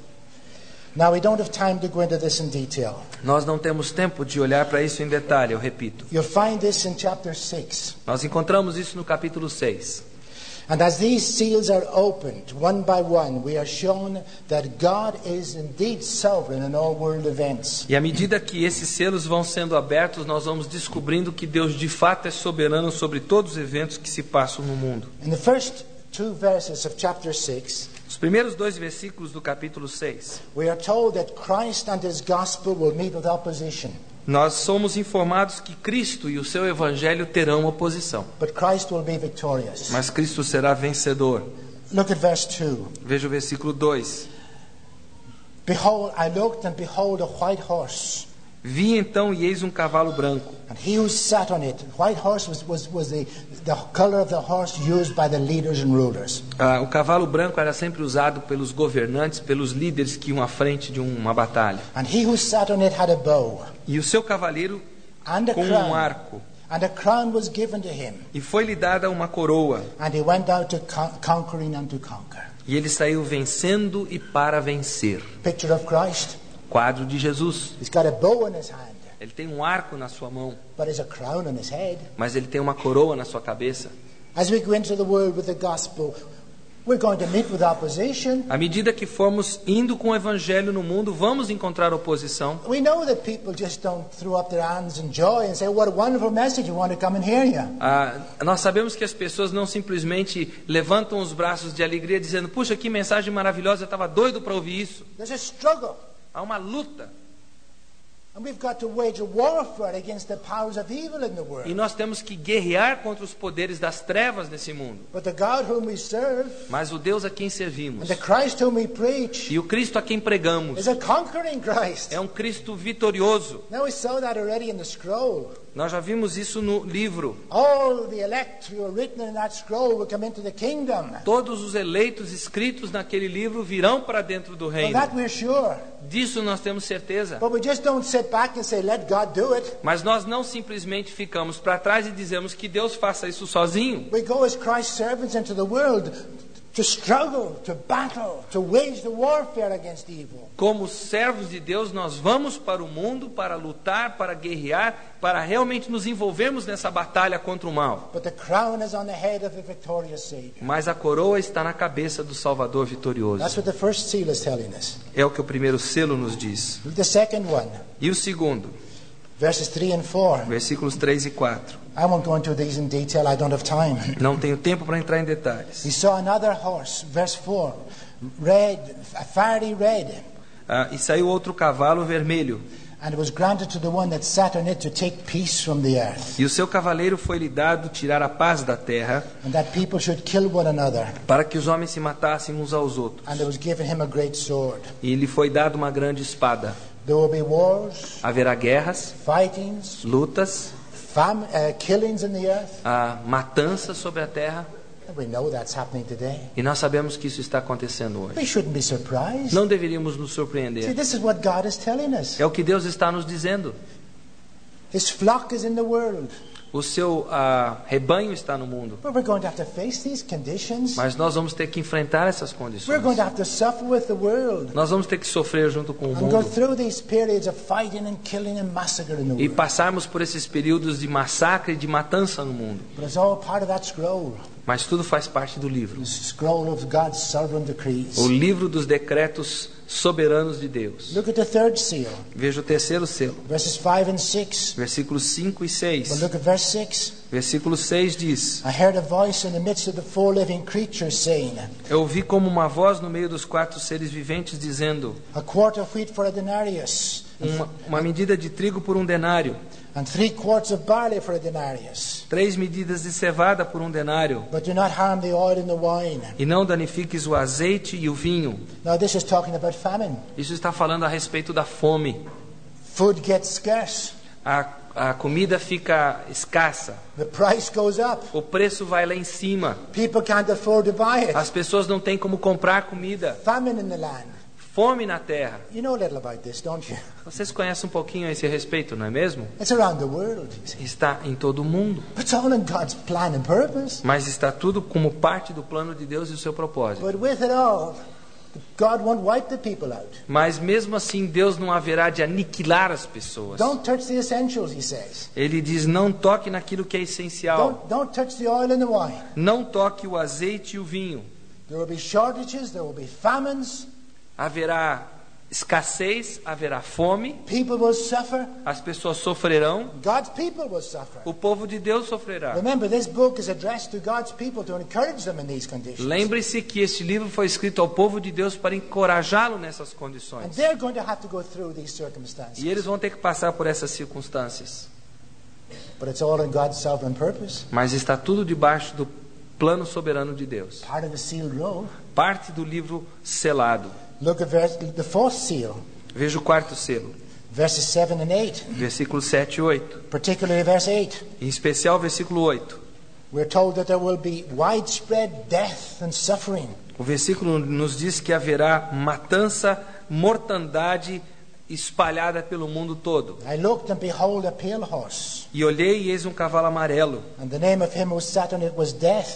Now, we don't have time to go into this in detail. Nós não temos tempo de olhar para isso em detalhe, eu repito. You'll find this in chapter six. Nós encontramos isso no capítulo seis. And as these seals are opened one by one, we are shown that God is indeed sovereign in all world events. E à medida que esses selos vão sendo abertos, nós vamos descobrindo que Deus de fato é soberano sobre todos os eventos que se passam no mundo. In the first two verses of chapter six, Os primeiros dois versículos do capítulo seis, we are told that Christ and His gospel will meet with opposition, nós somos informados que Cristo e o seu evangelho terão oposição, but Christ will be victorious. mas Cristo será vencedor. Look at verse two. Veja o versículo dois. Behold, I looked, and behold, a white horse, Vi então e eis um cavalo branco, and he who sat on it. White horse was, was, was the, the color of the horse used by the leaders and rulers. Ah, o cavalo branco era sempre usado pelos governantes, pelos líderes que iam à frente de uma batalha. And he who sat on it had a bow E o seu cavaleiro and a com um crown, arco, and a crown was given to him, e foi-lhe dada uma coroa, and he went out to con- conquering and to conquer. E ele saiu vencendo e para vencer. Picture of Christ. Quadro de Jesus. He's got a bow in his hand, Ele tem um arco na sua mão, but there's a crown on his head. mas ele tem uma coroa na sua cabeça. As we go into the world with the gospel, we're going to meet with opposition. À medida que formos indo com o evangelho no mundo, vamos encontrar oposição. We know that people just don't throw up their hands in joy and say, what a wonderful message, we want to come and hear you. Ah, nós sabemos que as pessoas não simplesmente levantam os braços de alegria dizendo, puxa, que mensagem maravilhosa, eu estava doido para ouvir isso. There's a struggle. Há uma luta. And we've got to wage a warfare against the powers of evil in the E world. nós temos que guerrear contra os poderes das trevas nesse mundo. But the God whom we serve Mas o Deus a quem and servimos the Christ whom we preach e o Cristo a quem pregamos is a conquering Christ. é um Cristo vitorioso. Now we saw that already in the scroll. Nós já vimos isso no livro. All the elect who are written in that scroll will come into the kingdom. Todos os eleitos escritos naquele livro virão para dentro do Of reino. that we're sure. Disso nós temos certeza. But we just don't sit back and say, let God do it. Mas nós não simplesmente ficamos para trás e dizemos que Deus faça isso sozinho. We go as Christ's servants into the world to struggle, to battle, to wage the warfare against evil. Como servos de Deus, nós vamos para o mundo para lutar, para guerrear, para realmente nos envolvermos nessa batalha contra o mal. But the crown is on the head of the victorious Savior. Mas a coroa está na cabeça do Salvador vitorioso. That's what the first seal is telling us. É o que o primeiro selo nos diz. The second one, E o segundo, verses three and four. versículos três e quatro. I won't go into these in detail, I don't have time. Não tenho tempo para entrar em detalhes. He saw another horse, verse four, red, a fiery red. Ah, e saiu outro cavalo vermelho. And it was granted to the one that sat on it to take peace from the earth, E o seu cavaleiro foi-lhe dado tirar a paz da terra, and that people should kill one another. para que os homens se matassem uns aos outros. And there was given him a great sword. E lhe foi dado uma grande espada. There will be wars, Haverá guerras, fightings, lutas, fam- uh, killings in the earth. ah, matanças sobre a terra. And we know that's happening today. E nós sabemos que isso está acontecendo hoje. We shouldn't be surprised. Não deveríamos nos See, surpreender. this is what God is telling us. É o que Deus está nos dizendo. His flock is in the world. O seu ah, rebanho está no mundo. But we're going to have to face these conditions. Mas nós vamos ter que enfrentar essas We're condições. going to have to suffer with the world. Nós vamos ter que sofrer junto com o And go mundo. through these periods of fighting and killing and massacre in the E world. passarmos por esses períodos de massacre e de matança no mundo. But it's all part of that scroll. Mas tudo faz parte do livro. The scroll of God's sovereign decrees. O livro dos decretos soberanos de Deus. Look at the third seal, Veja o terceiro selo. verses five and six. Versículos cinco e But seis. look at verse six. Versículo seis diz: I heard a voice in the midst of the four living creatures saying, Eu ouvi como uma voz no meio dos quatro seres viventes dizendo: a quart of wheat for a denarius, Uma, uma medida de trigo por um denário, and three quarts of barley for a denarius. três medidas de cevada por um denário, But do not harm the oil and the wine. e não danifiques o azeite e o vinho. Now this is talking about famine. Isso está falando a respeito da fome. Food gets scarce. A, a comida fica escassa, The price goes up. o preço vai lá em cima, People can't afford to buy it. as pessoas não têm como comprar comida, Famine in the land. fome na terra. You know a little about this, don't you? Vocês conhecem um pouquinho a esse respeito, não é mesmo? It's around the world. you see. Está em todo o mundo, But it's all in God's plan and purpose. mas está tudo como parte do plano de Deus e o seu propósito. But with it all, God won't wipe the people out. Mas mesmo assim, Deus não haverá de aniquilar as pessoas. Don't touch the essentials, he says. Ele diz: não toque naquilo que é essencial. Don't, don't touch the oil and the wine. Não toque o azeite e o vinho. There will be shortages, there will be famines, Haverá escassez, haverá fome, people will suffer, as pessoas sofrerão, God's people will suffer. o povo de Deus sofrerá. Remember, this book is addressed to God's people to encourage them in these conditions. Lembre-se que este livro foi escrito ao povo de Deus para encorajá-lo nessas And condições. they're going to have to go through these circumstances. E eles vão ter que passar por essas circunstâncias. But it's all in God's sovereign purpose. Mas está tudo debaixo do plano soberano de Deus. Part of the sealed roll. Parte do livro selado. Look at verse, the fourth seal, Veja o quarto selo, verses seven and eight, versículos sete e oito. particularly verse eight. Em especial o versículo oito. We're told that there will be widespread death and suffering. O versículo nos diz que haverá matança, mortandade espalhada pelo mundo todo. I looked and behold a pale horse, E olhei e eis um cavalo amarelo. and the name of him who sat on it was Death,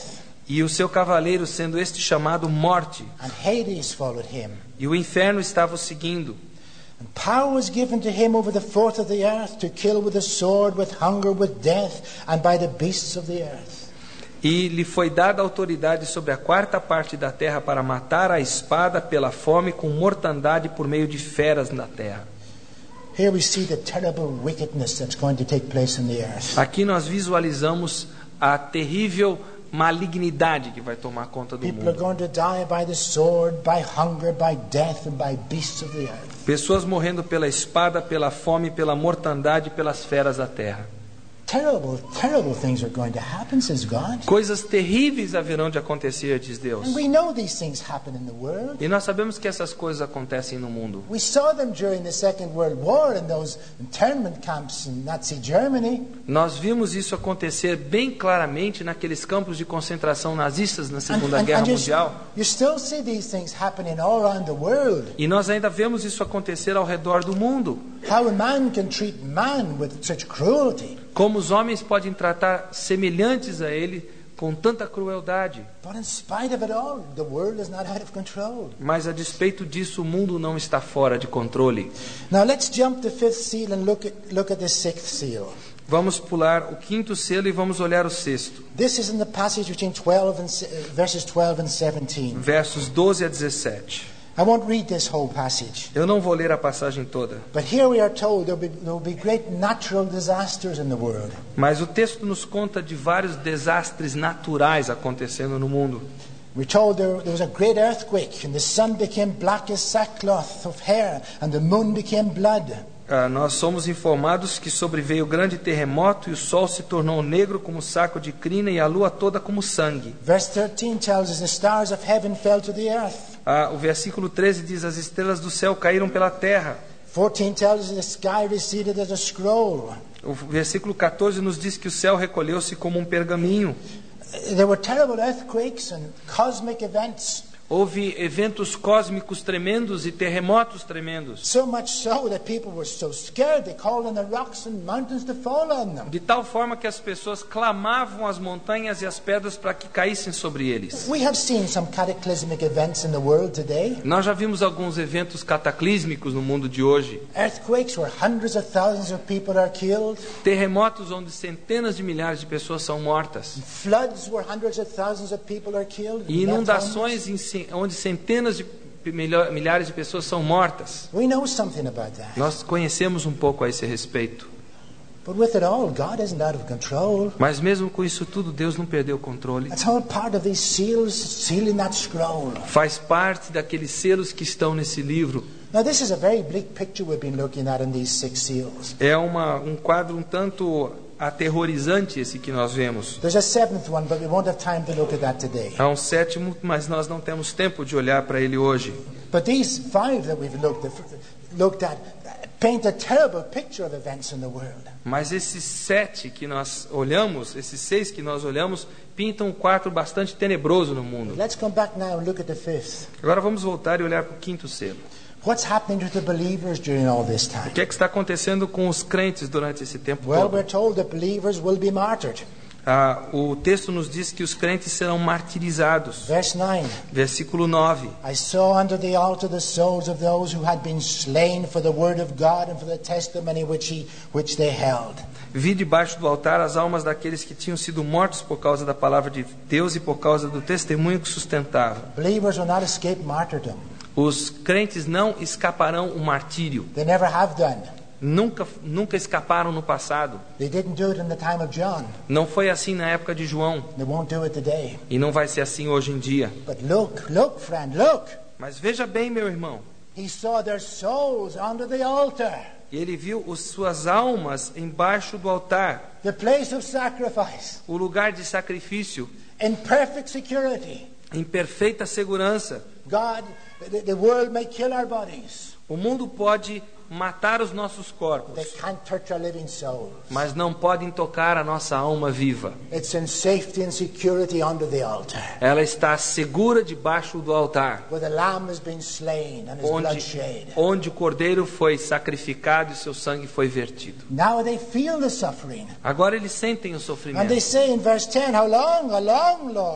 E o seu cavaleiro sendo este chamado Morte. And Hades followed him. E o inferno estava o seguindo. And power was given to him over the fourth of the earth, to kill with the sword, with hunger, with death, and by the beasts of the earth. E lhe foi dada autoridade sobre a quarta parte da terra para matar a espada, pela fome, com mortandade, por meio de feras na terra. Here we see the terrible wickedness that's going to take place in the earth. Aqui nós visualizamos a terrível malignidade que vai tomar conta do People are mundo. going to die by the sword, by hunger, by death, and by beasts of the earth. Pessoas morrendo pela espada, pela fome, pela mortandade, pelas feras da terra. Terrible, terrible things are going to happen, says God. Coisas terríveis haverão de acontecer, diz Deus. And we know these things happen in the world. E nós sabemos que essas coisas acontecem no mundo. We saw them during the Second World War in those internment camps in Nazi Germany. Nós vimos isso acontecer bem claramente naqueles campos de concentração nazistas na And, Segunda and, Guerra and you, Mundial. you still see these things happening all around the world. E nós ainda vemos isso acontecer ao redor do mundo. How a man can treat man with such cruelty. Como os homens podem tratar semelhantes a ele com tanta crueldade. But in spite of it all, the world is not out of control. Mas a despeito disso, o mundo não está fora de controle. Now let's jump the fifth seal and look at, look at the sixth seal. Vamos pular o quinto selo e vamos olhar o sexto. This is in the passage between twelve and se- uh, verses twelve and seventeen. Versos doze a dezessete. I won't read this whole passage. Eu não vou ler a passagem toda. But here we are told there will be, there will be great natural disasters in the world. Mas o texto nos conta de vários desastres naturais acontecendo no mundo. We're told there, there was a great earthquake, and the sun became black as sackcloth of hair, and the moon became blood. Ah, nós somos informados que sobreveio grande terremoto e o sol se tornou negro como saco de crina e a lua toda como sangue. Verse thirteen tells us the stars of heaven fell to the earth. Ah, o versículo treze diz: as estrelas do céu caíram pela terra. fourteen tells us the sky receded as a scroll. O versículo quatorze nos diz que o céu recolheu-se como um pergaminho. There were terrible earthquakes and cosmic events. Houve eventos cósmicos tremendos e terremotos tremendos. So much so that people were so scared they called on the rocks and mountains to fall on them. De tal forma que as pessoas clamavam as montanhas e as pedras para que caíssem sobre eles. We have seen some cataclysmic events in the world today. Nós já vimos alguns eventos cataclísmicos no mundo de hoje. Earthquakes where hundreds of thousands of people are killed. Terremotos onde centenas de milhares de pessoas são mortas. Floods where hundreds of thousands of people are killed. E inundações em ce- onde centenas de milha- milhares de pessoas são mortas. We know something about that. Nós conhecemos um pouco a esse respeito. But with it all, God isn't out of control. Mas mesmo com isso tudo, Deus não perdeu o controle. That's all part of these seals sealing that scroll. Faz parte daqueles selos que estão nesse livro. Now this is a very bleak picture we've been looking at in these six seals. É uma, um quadro um tanto aterrorizante esse que nós vemos. There's a seventh one, but we won't have time to look at that today. Há um sétimo, mas nós não temos tempo de olhar para ele hoje. But these five that we've looked at, looked at paint a terrible picture of events in the world. Mas esses sete que nós olhamos, esses seis que nós olhamos, pintam um quadro bastante tenebroso no mundo. Let's come back now and look at the fifth. Agora vamos voltar e olhar para o quinto selo. What's happening to the believers during all this O time? que é que está acontecendo com os crentes durante esse tempo Well, todo? we're told that believers will be martyred. Ah, o texto nos diz que os crentes serão martirizados. Verse nine. Versículo nove. I saw under the altar the souls of those who had been slain for the word of God and for the testimony which, he, which they held. Vi debaixo do altar as almas daqueles que tinham sido mortos por causa da palavra de Deus e por causa do testemunho que sustentavam. Believers will not escape martyrdom. Os crentes não escaparão o martírio. They never have done. Nunca, nunca escaparam no passado. They didn't do it in the time of John. Não foi assim na época de João. They won't do it today. E não vai ser assim hoje em dia. But look, look, friend, look. Mas veja bem, meu irmão. He saw their souls under the altar, Ele viu as suas almas embaixo do altar. the place of sacrifice, O lugar de sacrifício. in perfect security. Em perfeita segurança. God, the, the world may kill our bodies. O mundo pode matar os nossos corpos, They can't touch our living souls. mas não podem tocar a nossa alma viva. It's in safety and security under the altar, Ela está segura debaixo do altar, where the lamb has been slain and his blood onde, shed. onde o cordeiro foi sacrificado e seu sangue foi vertido. Now they feel the suffering. Agora eles sentem o And sofrimento. they say in verse ten, How long, how long, Lord?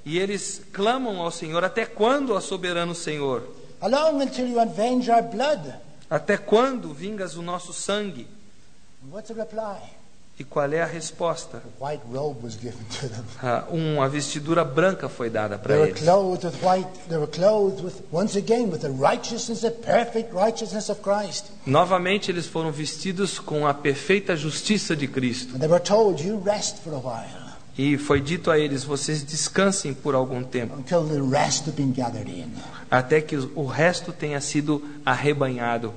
E eles clamam ao Senhor: até quando, ó soberano Senhor? How long until you avenge our blood? Até quando vingas o nosso sangue? And what's the reply? E qual é a resposta? A white robe was given to them. Ah, uma vestidura branca foi dada para They were eles. clothed with white. They were clothed with, once again, with the righteousness, the perfect righteousness of Christ. Novamente eles foram vestidos com a perfeita justiça de Cristo. And they were told, "You rest for a while E foi dito a eles: vocês descansem por algum tempo, until the rest have been gathered in." até que o resto tenha sido arrebanhado.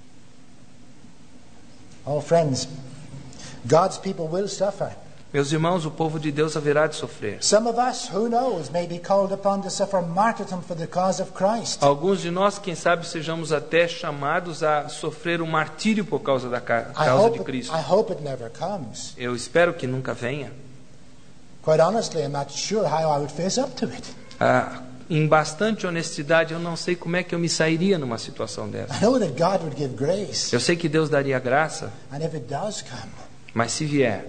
Oh, friends, God's people will suffer. Meus irmãos, o povo de Deus haverá de sofrer. Some of us, who knows, may be called upon to suffer martyrdom for the cause of Christ. Alguns de nós, quem sabe, sejamos até chamados a sofrer um martírio por causa da ca- I causa hope, de it, Cristo. I hope it never comes. Eu espero que nunca venha. Quite honestly, I'm not sure how I would face up to it. Ah, em bastante honestidade, eu não sei como é que eu me sairia numa situação dessa. I know that God would give grace, Eu sei que Deus daria graça, and if it does come, mas se vier,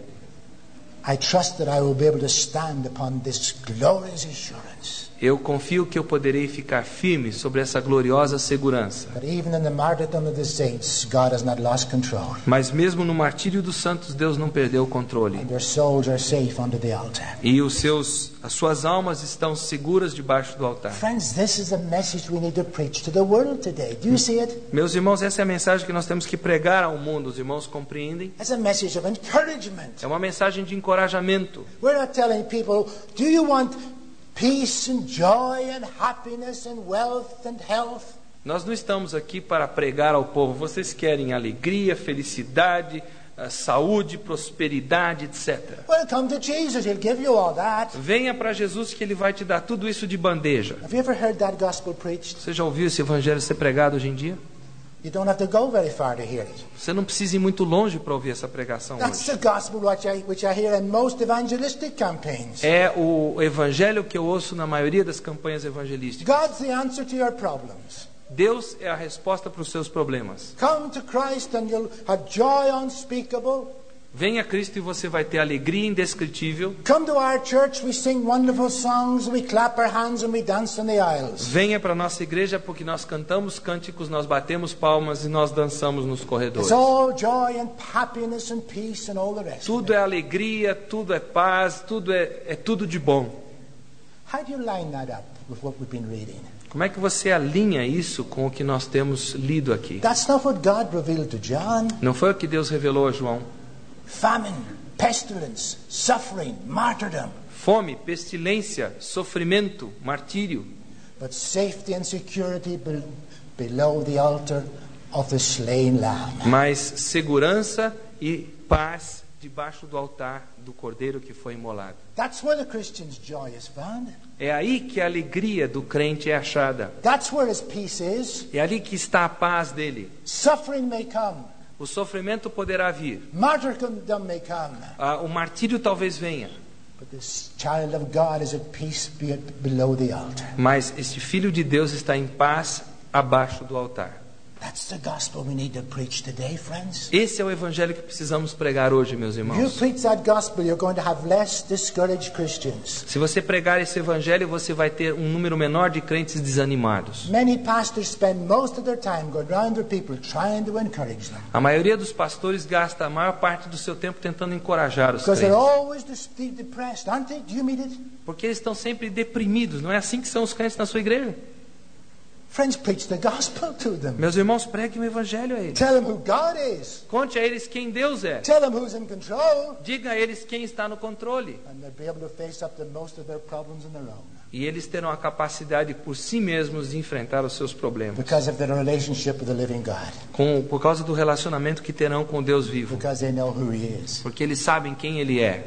I trust that I will be able to stand upon this glorious assurance eu confio que eu poderei ficar firme sobre essa gloriosa segurança. that even in the martyrdom of the saints, God has not lost control, Mas mesmo no martírio dos santos, Deus não perdeu o controle. and their souls are safe under the altar. E os seus, as suas almas estão seguras debaixo do altar. Friends, this is a message we need to preach to the world today. Do you see it? Meus irmãos, essa é a mensagem que nós temos que pregar ao mundo. Os irmãos compreendem? It's a message of encouragement. É uma mensagem de encorajamento. We're not telling people, do you want peace and joy and happiness and wealth and health? Nós não estamos aqui para pregar ao povo: vocês querem alegria, felicidade, ah, saúde, prosperidade, etcétera. Well, come to Jesus, He'll give you all that. Venha para Jesus que Ele vai te dar tudo isso de bandeja. Have you ever heard that gospel preached? Você já ouviu esse evangelho ser pregado hoje em dia? You don't have to go very far to hear it. Você não precisa ir muito longe para ouvir essa pregação That's hoje. the gospel which I, which I hear in most evangelistic campaigns. É o evangelho que eu ouço na maioria das campanhas evangelísticas. God's the answer to your problems. Deus é a resposta para os seus problemas. Come to Christ and you'll have joy unspeakable. Venha a Cristo e você vai ter alegria indescritível. Come to our church, we sing wonderful songs, we clap our hands and we dance in the aisles. Venha para a nossa igreja, porque nós cantamos cânticos, nós batemos palmas e nós dançamos nos corredores. It's all joy and happiness and peace and all the rest. Tudo é alegria, tudo é paz, tudo é, é tudo de bom. How do you line that up with what we've been reading? Como é que você alinha isso com o que nós temos lido aqui? That's not what God revealed to John. Não foi o que Deus revelou a João? Famine, pestilence, suffering, martyrdom. Fome, pestilência, sofrimento, martírio. But safety and security be- below the altar of the slain lamb. Mas segurança e paz debaixo do altar do Cordeiro que foi imolado. That's where the Christian's joy is found. É aí que a alegria do crente é achada. That's where his peace is. É ali que está a paz dele. Suffering may come. O sofrimento poderá vir. Martyrdom may come. Ah, o martírio talvez venha. But this child of God is at peace be- below the altar. Mas este filho de Deus está em paz abaixo do altar. That's the gospel we need to preach today, friends. Esse é o evangelho que precisamos pregar hoje, meus If you irmãos. preach that gospel, you're going to have less discouraged Christians. Se você pregar esse evangelho, você vai ter um número menor de crentes desanimados. Many pastors spend most of their time going around their people trying to encourage them. A maioria dos pastores gasta a maior parte do seu tempo tentando encorajar os Because they're crentes. always de- depressed, aren't they? Do you mean it? Porque eles estão sempre deprimidos. Não é assim que são os crentes na sua igreja? Friends, preach the gospel to them. Meus irmãos, preguem o evangelho a eles. Tell them who God is. Conte a eles quem Deus é. Tell them who's in control. Diga a eles quem está no controle. And they'll be able to face up to most of their problems on their own. E eles terão a capacidade por si mesmos de enfrentar os seus problemas. Because of their relationship with the living God. Com, por causa do relacionamento que terão com Deus vivo. Because they know who He is. Porque eles sabem quem Ele é.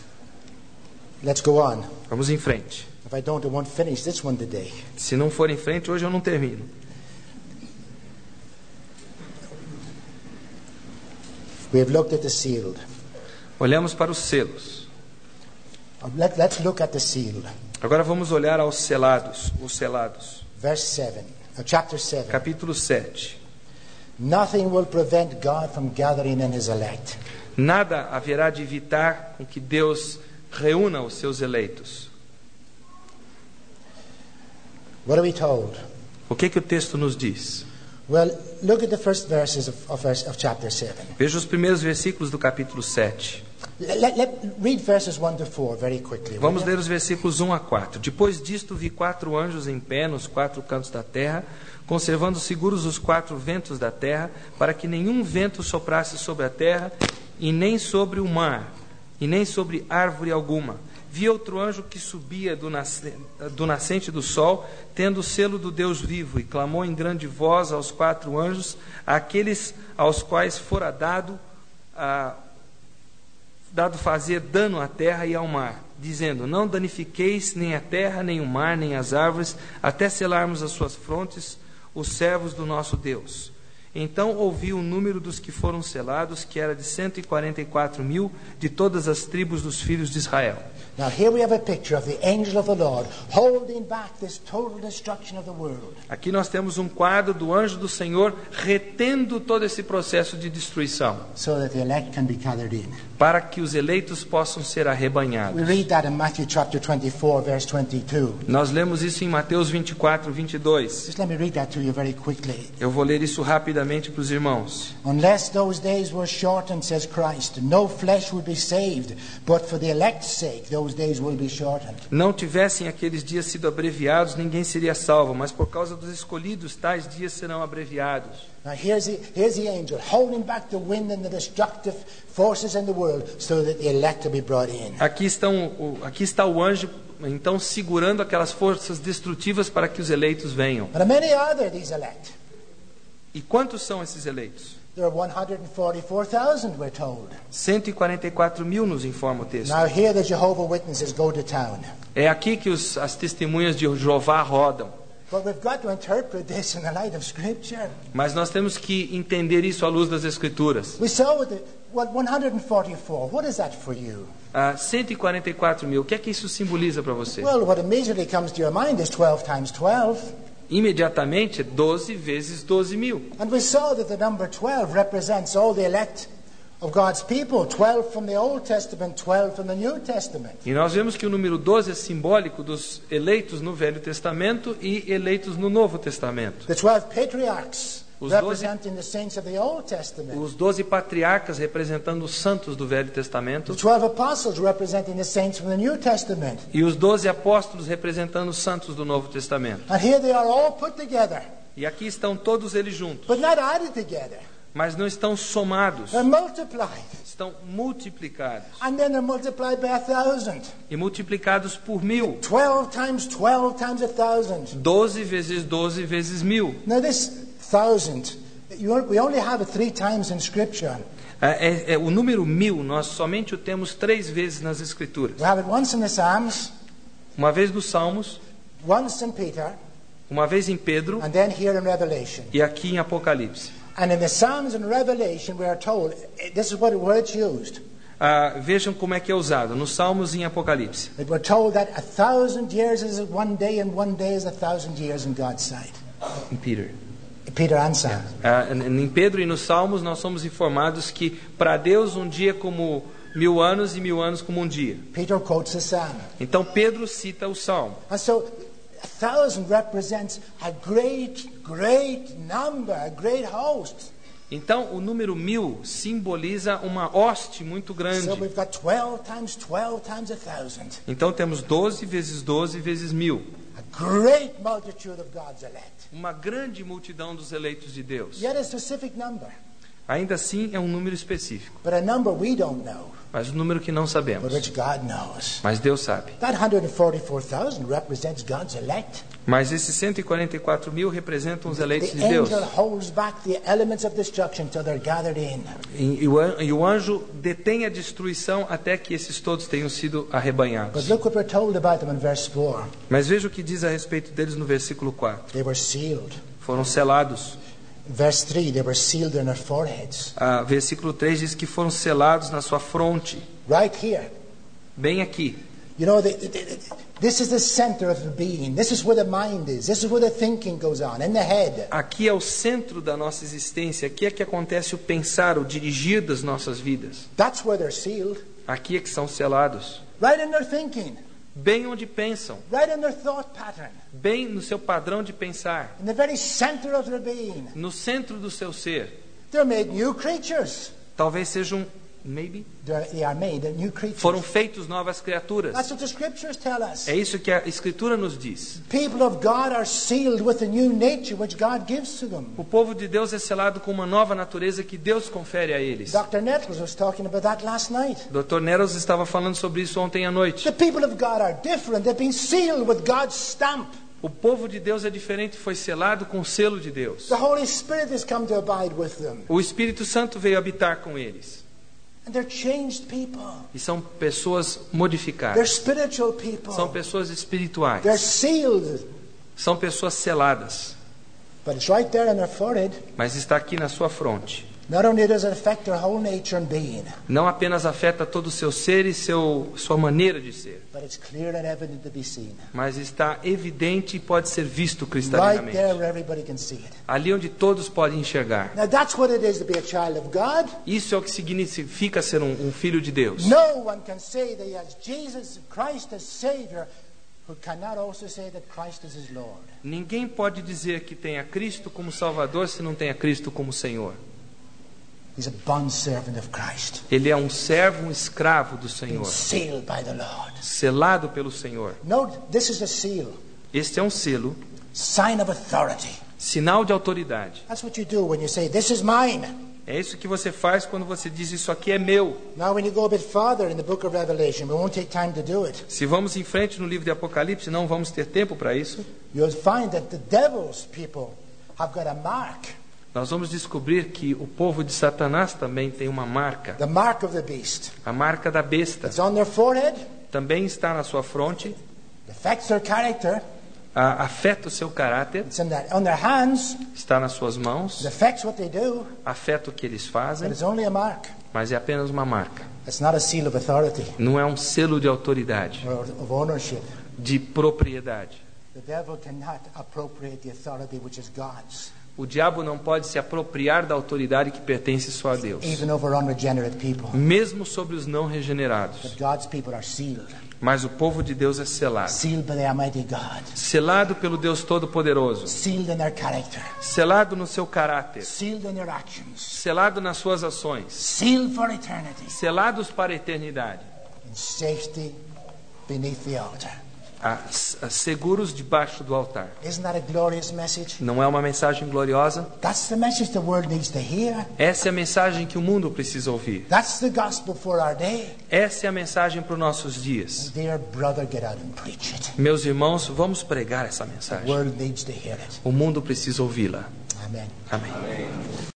Let's go on. Vamos em frente. If I don't, I won't finish this one today. Se não for em frente, hoje eu não termino. We have looked at the sealed. Olhamos para os selos. Let, let's look at the sealed. Agora vamos olhar aos selados, os selados. Verse seven, uh, chapter seven. Capítulo sete. Nothing will prevent God from gathering in His elect. Nada haverá de evitar com que Deus reúna os seus eleitos. What are we told? O que que o texto nos diz? Well, look at the first verses of, of, verse, of chapter seven. Veja os primeiros versículos do capítulo sete. Let, let, let, read verses one to four very quickly. Vamos ler os versículos um a quatro. Depois disto vi quatro anjos em pé nos quatro cantos da terra, conservando seguros os quatro ventos da terra, para que nenhum vento soprasse sobre a terra, e nem sobre o mar, e nem sobre árvore alguma. Vi outro anjo que subia do, nasce, do nascente do sol, tendo o selo do Deus vivo, e clamou em grande voz aos quatro anjos, àqueles aos quais fora dado, a, dado fazer dano à terra e ao mar, dizendo: não danifiqueis nem a terra, nem o mar, nem as árvores, até selarmos as suas frontes, os servos do nosso Deus. Então ouvi o número dos que foram selados, que era de cento e quarenta e quatro mil, de todas as tribos dos filhos de Israel. Now here we have a picture of the angel of the Lord holding back this total destruction of the world. Aqui nós temos um quadro do anjo do Senhor retendo todo esse processo de destruição, So that the elect can be gathered in. para que os eleitos possam ser arrebanhados. We read that in Matthew chapter twenty-four, verse twenty-two. Nós lemos isso em Mateus vinte e quatro, vinte e dois. Just let me read that to you very quickly. Eu vou ler isso rapidamente para os irmãos. Unless those days were shortened, says Christ, no flesh would be saved, but for the elect's sake, those days will be shortened. Não tivessem aqueles dias sido abreviados, ninguém seria salvo, mas por causa dos escolhidos, tais dias serão abreviados. Now here's the, here's the angel holding back the wind and the destructive forces in the world so that the elect will be brought in. Aqui, estão, o- aqui está o anjo, então, segurando aquelas forças destrutivas para que os eleitos venham. But how many are there, these elect? E quantos são esses eleitos? There are one hundred forty-four thousand, we're told. cento e quarenta e quatro mil nos informa o texto. Now here the Jehovah Witnesses go to town. É aqui que os, as testemunhas de Jeová rodam. But we've got to interpret this in the light of Scripture. Mas nós temos que entender isso à luz das Escrituras. We saw with the, what, one hundred forty-four. What is that for you? Ah, cento e quarenta e quatro mil, o que é que isso simboliza para você? Well, what immediately comes to your mind is twelve times twelve. Imediatamente, doze vezes doze mil. And we saw that the number twelve represents all the elect of God's people. twelve from the Old Testament, twelve from the New Testament. E nós vemos que o número doze é simbólico dos eleitos no Velho Testamento e eleitos no Novo Testamento. The twelve patriarchs Os representing the saints of the Old Testament. Os doze patriarcas representando os santos do Velho Testamento The twelve apostles representing the saints from the New Testament. e os doze apóstolos representando os santos do Novo Testamento. And here they are all put together, E aqui estão todos eles juntos, but not added together. mas não estão somados, They're multiplied. estão multiplicados. And then they're multiplied by a thousand. E multiplicados por mil. twelve times twelve times a thousand. doze vezes doze vezes mil. Now this thousand, you, we only have it three times in Scripture. É, é, é, o número mil, nós somente o temos três vezes nas Escrituras. We have it once in the Psalms, Uma vez nos Salmos, once in Peter, uma vez em Pedro and then here in Revelation. e aqui em Apocalipse. And in the Psalms and Revelation we are told, this is what word it's used. Ah, vejam como é que é usado, nos Salmos e em Apocalipse. That we're told that a thousand years is one day and one day is a thousand years in God's sight. Em Peter. Peter and Sam. Ah, em Pedro e nos Salmos nós somos informados que para Deus um dia é como mil anos e mil anos como um dia. Peter quotes the Psalm. Então Pedro cita o Salmo. And so a thousand represents a great, great number, a great host. Então o número mil simboliza uma hoste muito grande. So we've got twelve times twelve times a thousand. Então temos doze vezes doze vezes mil. A great multitude of God's elect. Uma grande multidão dos eleitos de Deus. Yet a specific number. Ainda assim é um número específico, But a number we don't know, mas um número que não but sabemos. which God knows. Mas Deus sabe. That one hundred forty-four thousand represents God's elect. Mas esses cento e quarenta e quatro mil representam os eleitos The de Deus. angel holds back the elements of destruction till they're gathered in. E, e, o, an- e o anjo detém a destruição até que esses todos tenham sido But arrebanhados. look what we're told about them in verse four. Mas veja o que diz a respeito deles no versículo quatro. They were sealed. Foram selados. Verse three, they were sealed in their foreheads. Ah, versículo três diz que foram selados na sua fronte. Right here. Bem aqui. You know, the, the, the, this is the center of the being. This is where the mind is. This is where the thinking goes on, in the head. Aqui é o centro da nossa existência. Aqui é que acontece o pensar, o dirigir das nossas vidas. That's where they're sealed. Aqui é que são selados. Right in their thinking. bem onde pensam, right in their thought pattern, bem no seu padrão de pensar, in the very center of their being. no centro do seu ser. They're made new creatures. Talvez sejam, maybe, They're, they are made new creatures. foram feitos novas criaturas. That's what the scriptures tell us. É isso que a Escritura nos diz. People of God are sealed with a new nature which God gives to them. O povo de Deus é selado com uma nova natureza que Deus confere a eles. Doctor Nettles was talking about that last night. doutor Nettles estava falando sobre isso ontem à noite. The people of God are different. They've been sealed with God's stamp. O povo de Deus é diferente, foi selado com o selo de Deus. The Holy Spirit has come to abide with them. O Espírito Santo veio habitar com eles. And they're changed people. E são pessoas They're modificadas. spiritual people. São pessoas They're espirituais. sealed. São pessoas seladas. But it's right there in their forehead. Mas está aqui na sua fronte. Not only does it affect their whole nature and being, Não apenas afeta todo o seu ser e seu, sua maneira de ser, but it's clear and evident to be seen. mas está evidente e pode ser visto Right cristalinamente. there where everybody can see it. Ali onde todos podem enxergar. Now that's what it is to be a child of God. Isso é o que significa ser um, um filho de Deus. No one can say that he has Jesus Christ as Savior who cannot also say that Christ is his Lord. Ninguém pode dizer que tenha Cristo como Salvador se não tenha Cristo como Senhor. He's a bondservant of Christ, Ele é um servo, um escravo do being Senhor, sealed by the Lord. selado pelo Senhor. Note, this is a seal, Este é um selo, sign of authority. sinal de autoridade. That's what you do when you say, this is mine. É isso que você faz quando você diz isso aqui é meu. Now when you go a bit farther in the book of Revelation, we won't take time to do it. Se vamos em frente no livro de Apocalipse, não vamos ter tempo para isso. You'll find that the devil's people have got a mark, Nós vamos descobrir que o povo de Satanás também tem uma marca. the mark of the beast. A marca da besta It's on their forehead, também está na sua fronte. it affects their character. A, afeta o seu caráter, It's in their, on their hands, está nas suas mãos. it affects what they do, Afeta o que eles but fazem, it's only a mark. mas é apenas uma marca. It's not a seal of authority Não é um selo de autoridade, or of ownership. de propriedade. The devil cannot appropriate the authority which is God's, O diabo não pode se apropriar da autoridade que pertence só a Deus, even over unregenerate people. mesmo sobre os não regenerados. But God's people are sealed, Mas o povo de Deus é selado. sealed by the Almighty God, Selado pelo Deus Todo-Poderoso. sealed in their character, Selado no seu caráter. sealed in their actions, Selado nas suas ações. sealed for eternity, Selados para a eternidade. in safety beneath the altar. Ah, s- ah, seguros debaixo do altar. Isn't that a glorious message? Não é uma mensagem gloriosa? That's the message the world needs to hear. Essa é a mensagem que o mundo precisa ouvir. That's the gospel for our day. Essa é a mensagem para os nossos dias. Dear brother, get out and preach it. Meus irmãos, vamos pregar essa The mensagem. world needs to hear it. O mundo precisa ouvi-la. Amen. Amém.